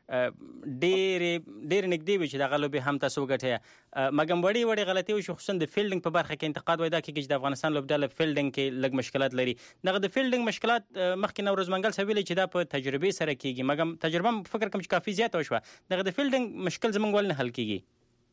ډېر نږدې وي چې دغه لوبې هم تاسو وګټئ مګم وړي غلطي وشي خصوصا د فیلډینګ په برخه کې انتقاد وای دا کې چې د افغانستان لوبډله فیلډینګ کې لږ مشکلات لري. دغه د فیلډینګ مشکلات مخکې نورز منګل سویل چې دا په تجربه سره کیږي مګم تجربه فکر کوم چې کافي زیات وشوه. دغه د فیلډینګ مشکل زمونږ ول نه حل کیږي.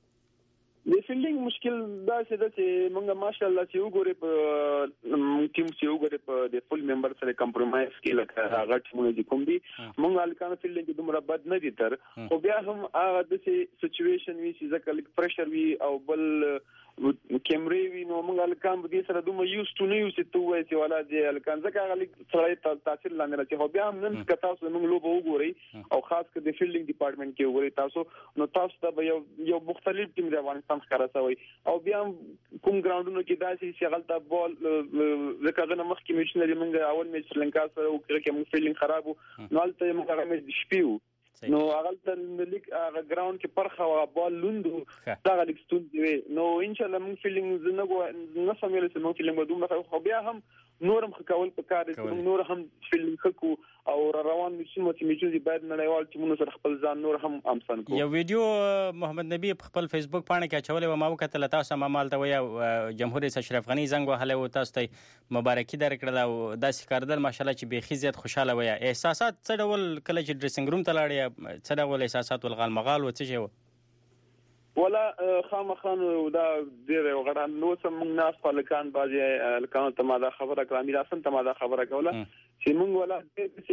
د فیلډینګ مشکل دا چې موږ ماشاءالله چې وګوري په ټیم چې وګوري په د فل ممبر سره کمپرمایز کې لکه هغه ټیمونه چې کوم دي موږ الکانو فیلډینګ کې دومره بد نه دي تر خو بیا هم هغه د سچويشن وی چې ځکه لیک پريشر وی او بل کیمرې وی نو موږ الکان به دې سره دومره یوز ټو نه یو چې وای چې ولا دې الکان ځکه غلي سره تاثیر لاندې راځي خو بیا هم نن کتا تاسو موږ لوبه وګورئ او خاص کر د فیلډینګ ډپارټمنټ کې وګورئ تاسو نو تاسو ته یو مختلف ټیم د افغانستان ښکارا شوی او بیا کوم ګراوندونو کې داسې چې غلطه بال ځکه نه مخکې میشنري موږ اول میچ سریلانکا سره وکړ کې موږ فیلډینګ خراب وو نو البته موږ هغه میچ شپیو نو هغه د لیګ هغه ګراوند کې پرخه او بال لوندو دا لیګ ستون دی نو ان شاء الله موږ فیلډینګ نه سمېل چې موږ فیلډینګ بدوم خو بیا هم نورم خکول په کار دي نور هم فیلډینګ خکو او روان نشو چې میچو باید نړیوال ټیمونو سره خپل ځان نور هم امسن کو یو ویډیو محمد نبی په خپل فیسبوک باندې کې چولې و ما وکتل تاسو ما مالته ویا جمهور رئیس اشرف غنی زنګ وهله او تاسو ته مبارکي درکړه او داسې کاردل ماشاءالله چې به خزيت خوشاله ویا احساسات څه ډول کله چې ډریسینګ روم ته لاړې څه ډول احساسات ولغال مغال و څه شو ولا خامخان دا ډیر غړان نو سم ناس پالکان بازي الکان ته ما دا خبره کړه امیر حسن ته ما دا خبره کوله چې مونږ ولا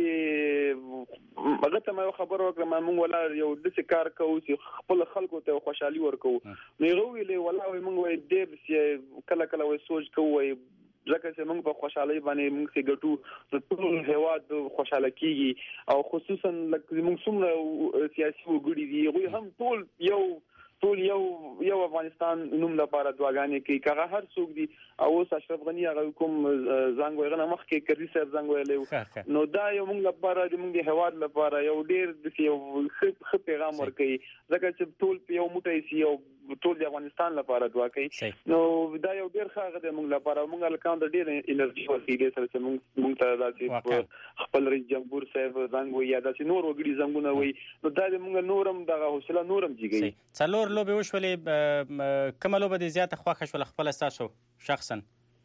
چې هغه ته ما خبره وکړه مونږ ولا یو د څه کار کوو چې خپل خلکو ته خوشحالي ورکو نو یو ویلې ولا مونږ وای ډیر چې کله کله وای سوچ کوو ځکه چې موږ په خوشحالي باندې موږ څه ګټو د ټول هیواد خوشاله کیږي او خصوصا لکه موږ څومره سیاسي وګړي دي غوي هم ټول یو افغانستان نوم لپاره دعاګانې کوي کغه هر څوک دي او اشرف غنی هغه کوم زنګ ویغه مخ کې کړی صاحب زنګ ویلې نو دا یو موږ لپاره د موږ هیواد لپاره یو ډیر د یو ښه پیغام ورکوي ځکه چې ټول یو موټی سي او ټول د افغانستان لپاره دعا کوي نو دا یو ډیر ښه د موږ لپاره موږ الکان د ډیر انرژي ورکړي سره چې موږ ته داسې خپل رئیس جمهور صاحب زنګ وي یا داسې نور وګړي زنګونه وي نو دا موږ نورم دغه حوصله نورم جګي څلور لوبه وشولې کومه لوبه د زیاته خوښه شول خپل تاسو شخصا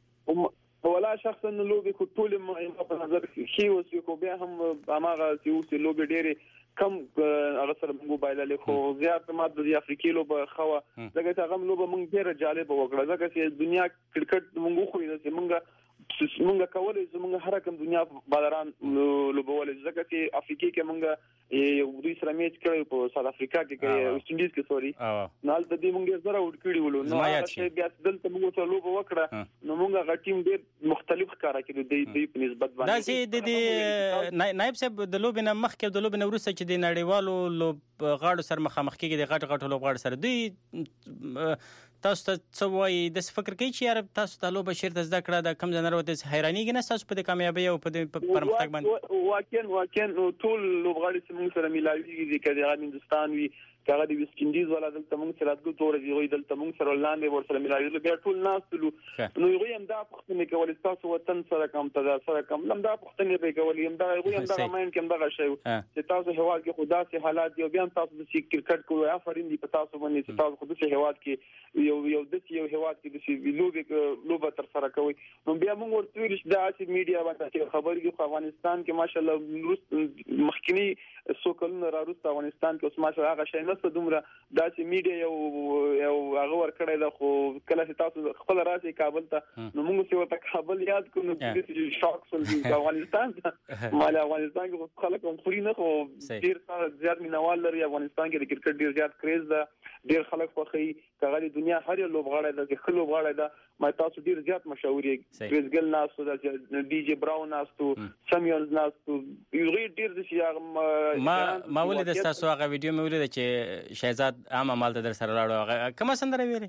ولا شخصا لوبه کو ټول ما په نظر کې اوس یو بیا هم هغه چې اوس لوبه ډېره کم هغه سره موبایل له خو زیات ما د افریقي لوبه خو دغه هغه لوبه مونږ ډېر جالب وکړه ځکه چې دنیا کرکټ مونږ خو یې مونږ کولای زمونږ هر کوم دنیا بازاران لوبول ځکه چې افریقي کې مونږ یو دوی سره میچ کړو په ساوث افریقا کې ویسټ انډیز کې سوري نال د دې مونږ زره وډ کړی ولو نو هغه بیا دلته مونږ ته لوبه وکړه نو مونږ هغه ټیم ډېر مختلف ښکارا کړی دی په نسبت باندې دا چې د نائب صاحب د لوبې نه مخکې د لوبې نه وروسته چې د نړیوالو لوب غاړو سره مخامخ کېږي د غاټ لوب غاړو سره دوی تاسو ته څه وایي د فکر کوي چې یار تاسو ته لوبه شرط زده کړه د کم ځنه وروته حیرانیږي نه تاسو په د کامیابی او په د پرمختګ باندې واقعا ټول لوبغاړي چې موږ سره ملاويږي د کډه هندستان وی کاغه د ویسټ انډیز ولا دلته موږ سره د تور دی وی دلته موږ سره لاندې ور سره ملاوي بیا ټول ناس تلو نو یو هم دا پختنه کول تاسو وطن سره کم ته سره کم لم دا پختنه به کول هم دا یو هم دا ماین کوم دا شی چې تاسو هواد کې خدا سي حالات یو بیا تاسو د کرکټ کوو افرین دي په تاسو باندې چې تاسو خود سي هواد کې یو هواد کې د شی لوبه تر سره کوي نو بیا موږ ورته ویل چې دا چې میډیا باندې خبرې په افغانستان کې ماشالله مخکنی سوکلونه راوست افغانستان کې اوس ماشالله هغه شی نو دومره دا چې میډیا یو هغه ور کړی دا خو کله چې تاسو خپل راسي کابل ته نو موږ چې ورته کابل یاد کوو نو چې شاک سول افغانستان مال افغانستان کې خلک هم خوري نه خو ډیر زیات مینوال لري افغانستان کې د کرکټ ډیر زیات کریز ده ډیر خلک خوښي کغه د دنیا هر یو لوبغاړی ده چې خلک لوبغاړی ده ما تاسو ډیر زیات مشهور یې کریس ګل ناستو د ډي جی براون ناستو سمیونز ناستو یو ډیر د شي ما ولید تاسو هغه ویډیو مې ولید چې شهزاد عام مالته در سره لاړو کومه سندره ویلې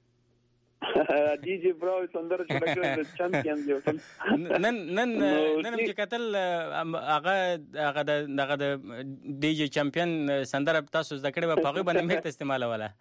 ډي جی براون سندره چې د چمپیون دی نن چې کتل هغه د ډي جی چمپیون سندره تاسو زده کړې په هغه باندې مې استعمالوله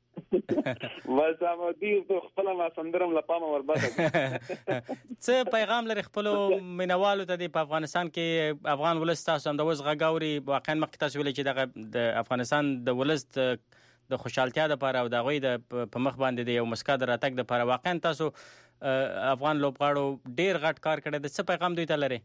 واسه دې په خپل ما سندرم لپاره ورباته څه پیغام لري خپل مینوالو ته په افغانستان کې افغان ولست تاسو هم د وز غاوري واقعا مخکې تاسو ویل چې د افغانستان د ولست د خوشحالتیا لپاره او د غوي د په مخ باندې د یو مسکا د راتګ لپاره واقعا تاسو افغان لوبغاړو ډیر غټ کار کړی د څه پیغام دوی ته لري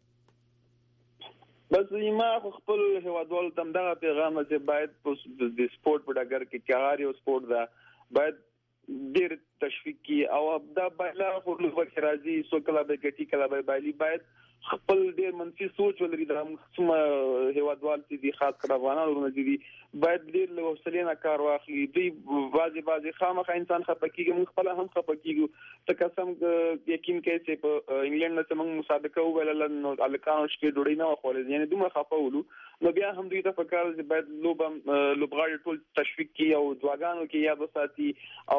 بس ما خپل هوادوالو تم دا پیغام چې باید د سپورت په ډګر کې کار یو سپورت دا باید ډیر تشویق کی او دا باید خو لوبه راځي سو کله به ګټي کله به بایلی باید خپل ډېر منفي سوچ ولري د سم هیوادوال دي خاص کر افغانانو دي باید ډېر له حوصله نه کار واخلي. دوی بعضي خامخا انسان خپکیږي موږ خپل هم خپکیږو ته قسم یقین کوي چې په انګلند نه څنګه مسابقه وویل نو الکانو شپې ډوډۍ نه وخوړل یعنی دومره خپاولو نو بیا هم دوی ته فکر چې باید لوبغاړي ټول تشویق کی او دواګانو کې یاد وساتي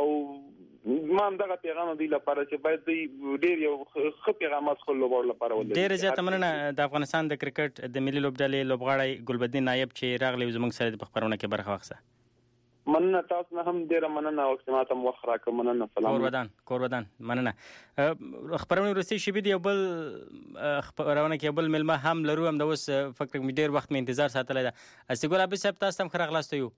او ما هم دغه پیغام دی لپاره چې باید دوی ډېر یو ښه پیغامات خپل لوبغاړو لپاره ولري. ډېر زیات مننه د افغانستان د کرکټ د ملي لوبډلې لوبغاړی ګلبدین نایب چې راغلی زموږ سره د خبرونه کې برخه واخیسته. مننه تاسو نه هم ډیره مننه او چې ماته وخت راکړ. مننه. سلام. کورودان مننه. خبرونه ورسې شي دی بل خبرونه کې بل ملما هم لرو هم د اوس فکر مې ډیر وخت مې انتظار ساتلی دا استګول ابي صاحب تاسو هم خراغلاست یو.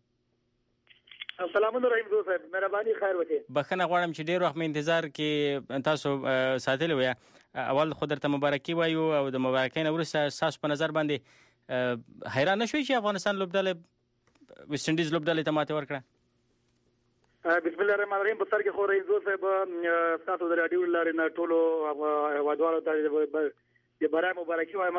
السلام علیکم صاحب مهرباني خیر وکړئ. بخنه غواړم چې ډیر وخت مې انتظار کې تاسو ساتلی ویا. اول خو درته مبارکي وایو او د مبارکۍ نه وروسته تاسو په نظر باندې حیران نشوي چې افغانستان لوبډلې ویسټ انډیز لوبډلې ته ماته ورکړه؟ بسم الله الرحمن الرحیم. په سر کې خو رئیس صاحب تاسو د راډیو لارې نه ټولو هیوادوالو ته د برای مبارکي وایم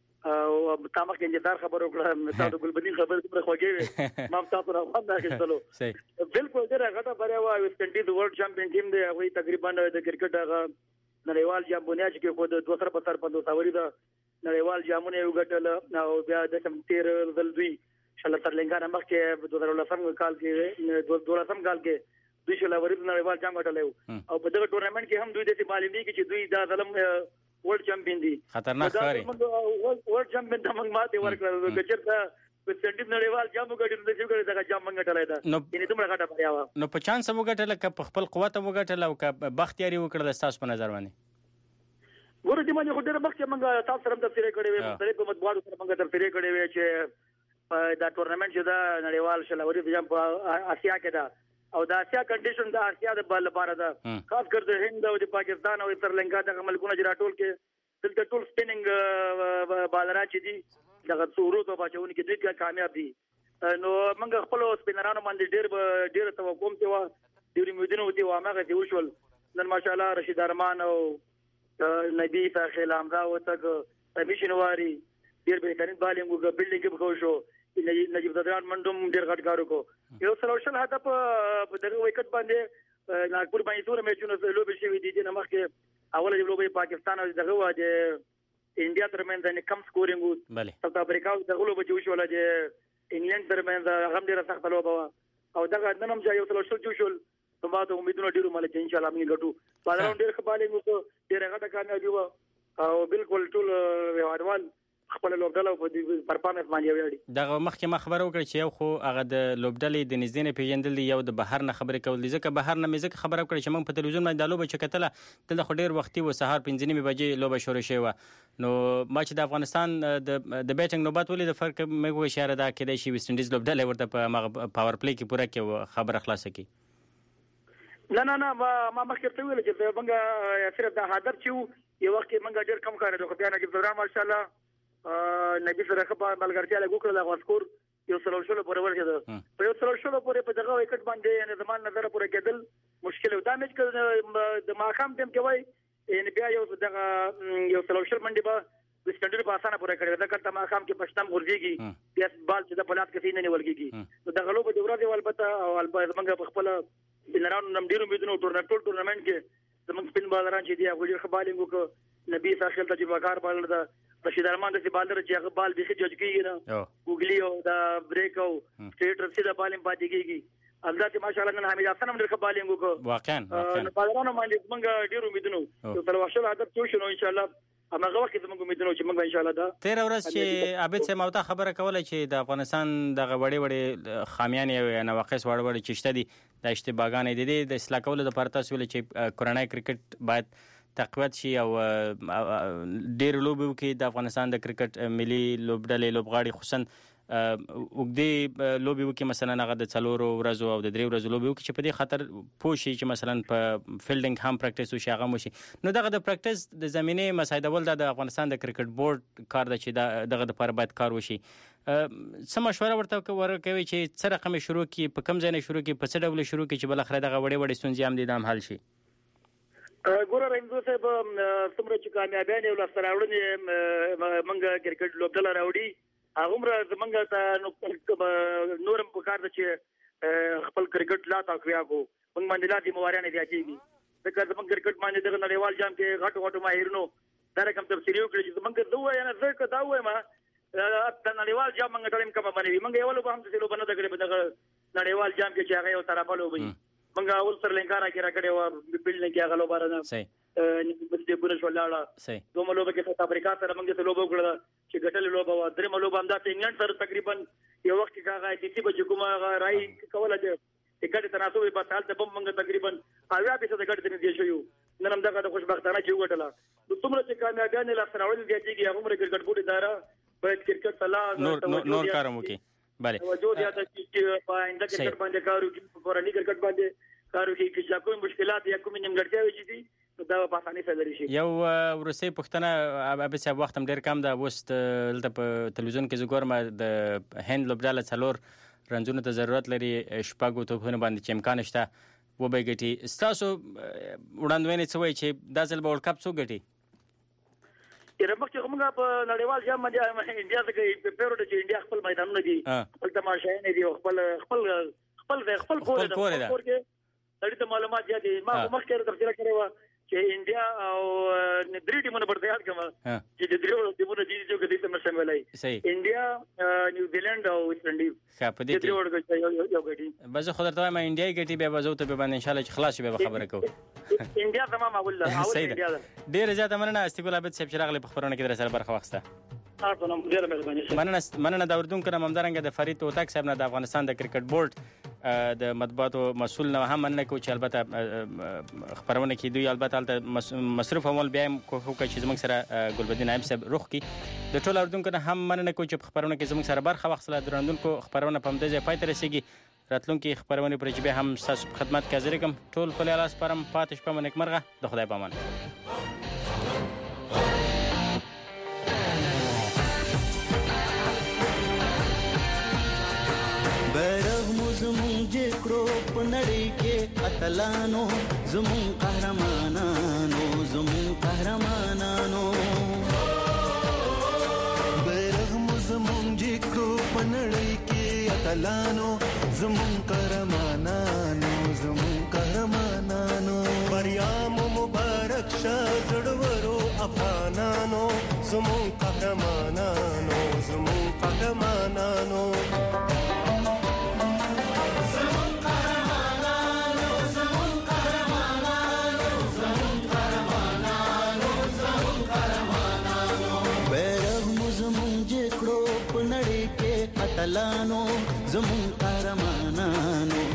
او تاسو کې انتظار خبرو کړم تاسو ګلبدین خبرې پر خوږې وي ما تاسو راوړم دا کېدلو بالکل ډېر غټه بریا وا ویسټ انډیز ورلد چمپیون ټیم دی هغه تقریبا د کرکټ هغه نړیوال جام بنیاد کې خو د 2015 ساوري دا نړیوال جامونه یو ګټل او بیا د 13 ځل دوی شل ترلنګا مخ کې 2013 کال کې 2012 کال کې دوی شل ورید نړیوال جام ګټلو او په دغه ټورنمنت کې هم دوی د معلومي کې چې دوی دا ظلم ورلد چمپیون دي خطرناک خاري ورلد چمپیون د موږ ماته ورکړل د چرته په سنټیز نړیوال جام ګټل د څه دغه جام ګټلای دا یعنی دومره غټه بریا و. نو په چانس وګټل ک په خپل قوت وګټل او ک بختیاري وکړل تاسو په نظر باندې ګوره دې باندې خو ډېر وخت موږ تاسو سره تفسیر کړی وي مختلف مطبوعاتو سره موږ تفسیر کړی وي چې دا ټورنمنت چې دا نړیوال شلوري جام په آسیا کې دا او د آسیا کنډیشن د آسیا د بل لپاره دا خاص کر د هند او د پاکستان او سریلانکا د ملکونو جرا ټول کې دلته ټول سپیننګ بالران چې دي دغه څورو ته بچون کې دوی کامیاب دي نو موږ خپل سپینرانو باندې ډېر توقع کوو ډېر امیدونه دي او هغه دي وشول نن ماشاءالله رشید ارمان او نبی فاخل حمزه وتک ربی شنواری ډیر بهترین بالینګ او بلډینګ به شو نجیب زدران منډم ډیر غټ کارو کو یو سلوشل هدف په دغه وکټ باندې ناګپور باندې ټول میچونه لوبې شوې دي نه مخکې اوله لوبې پاکستان او دغه واده انډیا ترمنځ نه کم سکورینګ ساوث افریقا دغه لوبې چې وشول د انګلند ترمنځ هم ډیره سخت لوبه او دغه ننم چې یو سلوشل جوړ ما ته امیدونه ډیرو مال چې ان شاء الله موږ ګټو بازار ډیر خبالې مو ډیر غټه کامیابی و او بالکل ټول هیوادوال خپل لوبډله په پرفارمنس باندې ویاړي. دغه مخکې ما خبره وکړه چې یو خو هغه د لوبډلې د نږدې نه پیژندل یو د بهر نه خبرې کول دي ځکه بهر نه مې ځکه خبره وکړه چې موږ په تلویزیون باندې د لوبه چکتله دلته خو ډیر وختي و سهار 5:30 بجې لوبه شروع شوه نو ما چې د افغانستان د بیټینګ نوبات ولې د فرق مې اشاره دا کېدای شي ویسټ انډیز لوبډله ورته په پاور پلی کې پوره کې خبره خلاصه کی. نه ما مخکې ته ویل چې موږ صرف د هدف چې یو وخت موږ ډیر کم کار کوو خو بیا نجیب زدران ماشاءالله نبی سره خبر ملګرتیا له وکړه د غوښکور یو سلوشل پورې ورکړه په یو سلوشل پورې په دغه وکټ باندې یعنی زمان نظر پورې کېدل مشکل و دا میچ کړه د ماقام ټیم کې وای یعنی بیا یو دغه یو سلوشل منډي به وسټنډر په اسانه پورې کړی دا کله ماقام کې پښتم ورځيږي بیا بال چې د بلات کې نه ولګيږي نو دغه لوبه د ورځې والبته او البته موږ په خپل بلرانو نم ډیرو میدونو ټورنمنت کې زموږ سپین بالران چې دی هغه ډیر خبالینګو کو نبی ساخل تجربه کار بالر دا رشید ارمان د بالر چې هغه بال به جج کیږي نه ګوګلی او دا بریک او سټریټ رسیدا بالم پاتې کیږي البته ماشاءالله نن حمید حسن هم ډیر خبالینګو کو واقعا بالرانو باندې موږ ډیرو میدونو یو تل واشل عادت شو ان شاء الله امغه وخت زموږ امیدونه چې موږ ان شاء الله دا 13 ورځ چې عابد سه موته خبره کوله چې د افغانستان د غوړې خامیان او نواقص وړ چې دي د اشتباهګانې دي د اصلاح کولو لپاره تاسو ول چې کورنۍ کرکټ باید تقویت شي او ډېر لوبو کې د افغانستان د کرکټ ملي لوبډلې لوبغاړي خصوصا وګدي لوبي وکي مثلا هغه د 4 ورځو او د 3 ورځو لوبي وکي چې په دې خاطر پوښي چې مثلا په فیلډینګ هم پریکټیس وشي هغه مشي نو دغه د پریکټیس د زمينه مسایدول د افغانستان د کرکټ بورډ کار د چې دغه د پر باید کار وشي سم مشوره ورته ورکوي چې څه رقم شروع کی په کم ځای نه شروع کی په څه ډول شروع کی چې بل اخر دغه وړي ستونزې هم دي د حل شي. ګوره رنځو صاحب څومره چې کامیابیان یو لاسته راوړنې موږ کرکټ لوبډله راوړي هغومره زموږ ته نورم پکار ده چې خپل کرکټ لا تقویه کو موږ باندې لا دې موارانه زیاتېږي ځکه زموږ کرکټ باندې دغه نړیوال جام کې غټو ماهرینو دا رقم تفسیری وکړي چې زموږ ته وایي نه زه که دا وایم د نړیوال جام موږ ټیم کومه باندې موږ یو لوبه هم چې لوبه نه ده کړې په دغه نړیوال جام کې چې هغه یو طرفه لوبه موږ اول سرلنکا راکې راکړې و بلډ کې هغه لوبه راځه صحیح د پوره شولاړه صحیح دوه لوبه کې ساوث افریقا سره موږ ته لوبه وکړه چې ګټل لوبه و درې لوبه هم د انګلند سره تقریبا یو وخت کې هغه د سی بچ کومه راي کوله چې ګټه تناسب په حال ته بم موږ تقریبا 80% ګټه نه دی شو نن هم دغه خوشبختانه چې وګټله د څومره چې کامیابیان لا سره وړل کېږي هغه موږ کرکټ بورډ اداره باید کرکټ الله نور کارم وکي bale توجه دي چې په انده کرکټ باندې کارو کې کورنۍ کرکټ باندې کارو کې چې کوم مشکلات یا کوم نیمګړتیاوي چې دي دا په اسانۍ سره لري شي یو ورسې پښتنه به څه وخت هم ډیر کم دا وست دلته په تلویزیون کې زګورم د هند لوبډاله څلور رنځونو ته ضرورت لري شپږو توپونه باندې چې امکان شته و به ګټي ستاسو وړاندوینې څه وایي چې دا ځل به ورلډ کپ څوک ګټي مخکې موږ په نړیوال جام باندې انډیا څخه پیروډ چې انډیا خپل میدانونه دي خپل تماشایان دي خپل کور ده تړي ته معلومات دي ما مخکې تفصیل کړی و چې انډیا او درې ټیمونه پر تیار کما چې د درې ټیمونه دي چې کدي ته شاملای انډیا نیوزیلند او ویسټ انډیز په دې کې یو ګټي بس خو درته ما انډیا ګټي به وځو ته به باندې ان شاء الله چې خلاص به خبره کوو انډیا تمام اول انډیا ډیر زیاته مننه استقبال عبد صاحب چې راغلی په خبرونه کې در سره برخه واخسته مننه د اردن کرام همدارنګه د فرید توتک صاحب نه د افغانستان د کرکټ بورډ د مطبوعاتو مسول نه هم مننه کوي چې البته خبرونه کې دوی البته مصرف عمل بیا کوو چې زموږ سره ګلبدین نائب صاحب روخ کی د ټول اردن کنه هم مننه کوي چې خبرونه کې زموږ سره برخه واخصله درندونکو خبرونه په همدې ځای پای ته رسیږي راتلونکي خبرونه پر جبه هم تاسو خدمت کې حاضر کوم ټول په لاس پرم پاتې شپه منک مرغه د خدای پامان بیرغ مو زمون جکړو په نړۍ کې اتلانو زمون قهرمانانو بیرغ مو زمون جکړو په نړۍ کې اتلانو زمون قهرمانانو بریا مو مبارک شه زړورو افغانانو زمون قهرمانانو اتلانو زمون قهرمانانو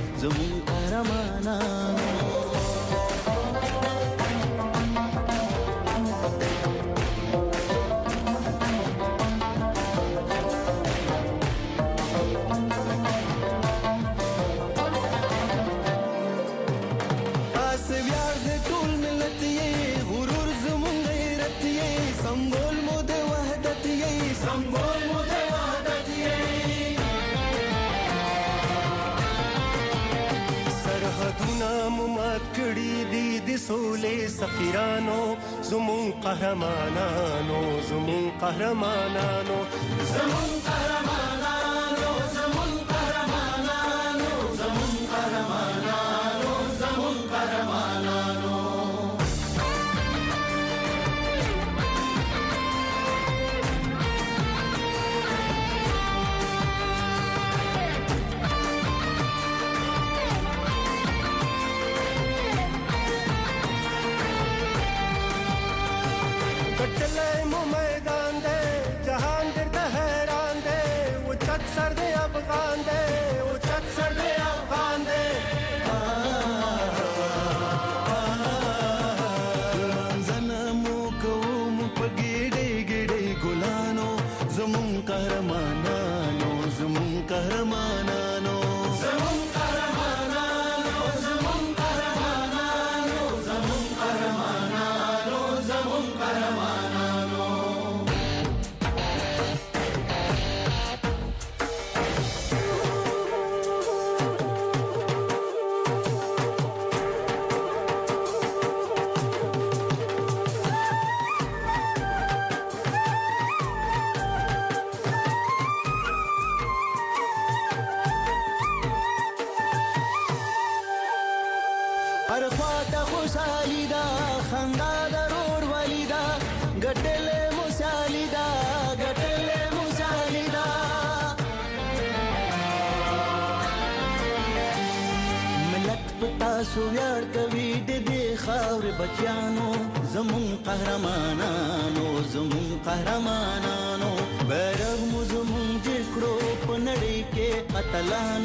سولې سفیرانو زمون قهرمانانو زیاته خوشحالي دا خندا ضرور ولیدا ګټلې موسالي دا ګټلې موسالي دا ملت پتا سو ویاړ کوي د دې خاور بچیانو زمون قهرمانانو بیرغ مو زمون جکړو په نړۍ کې اتلان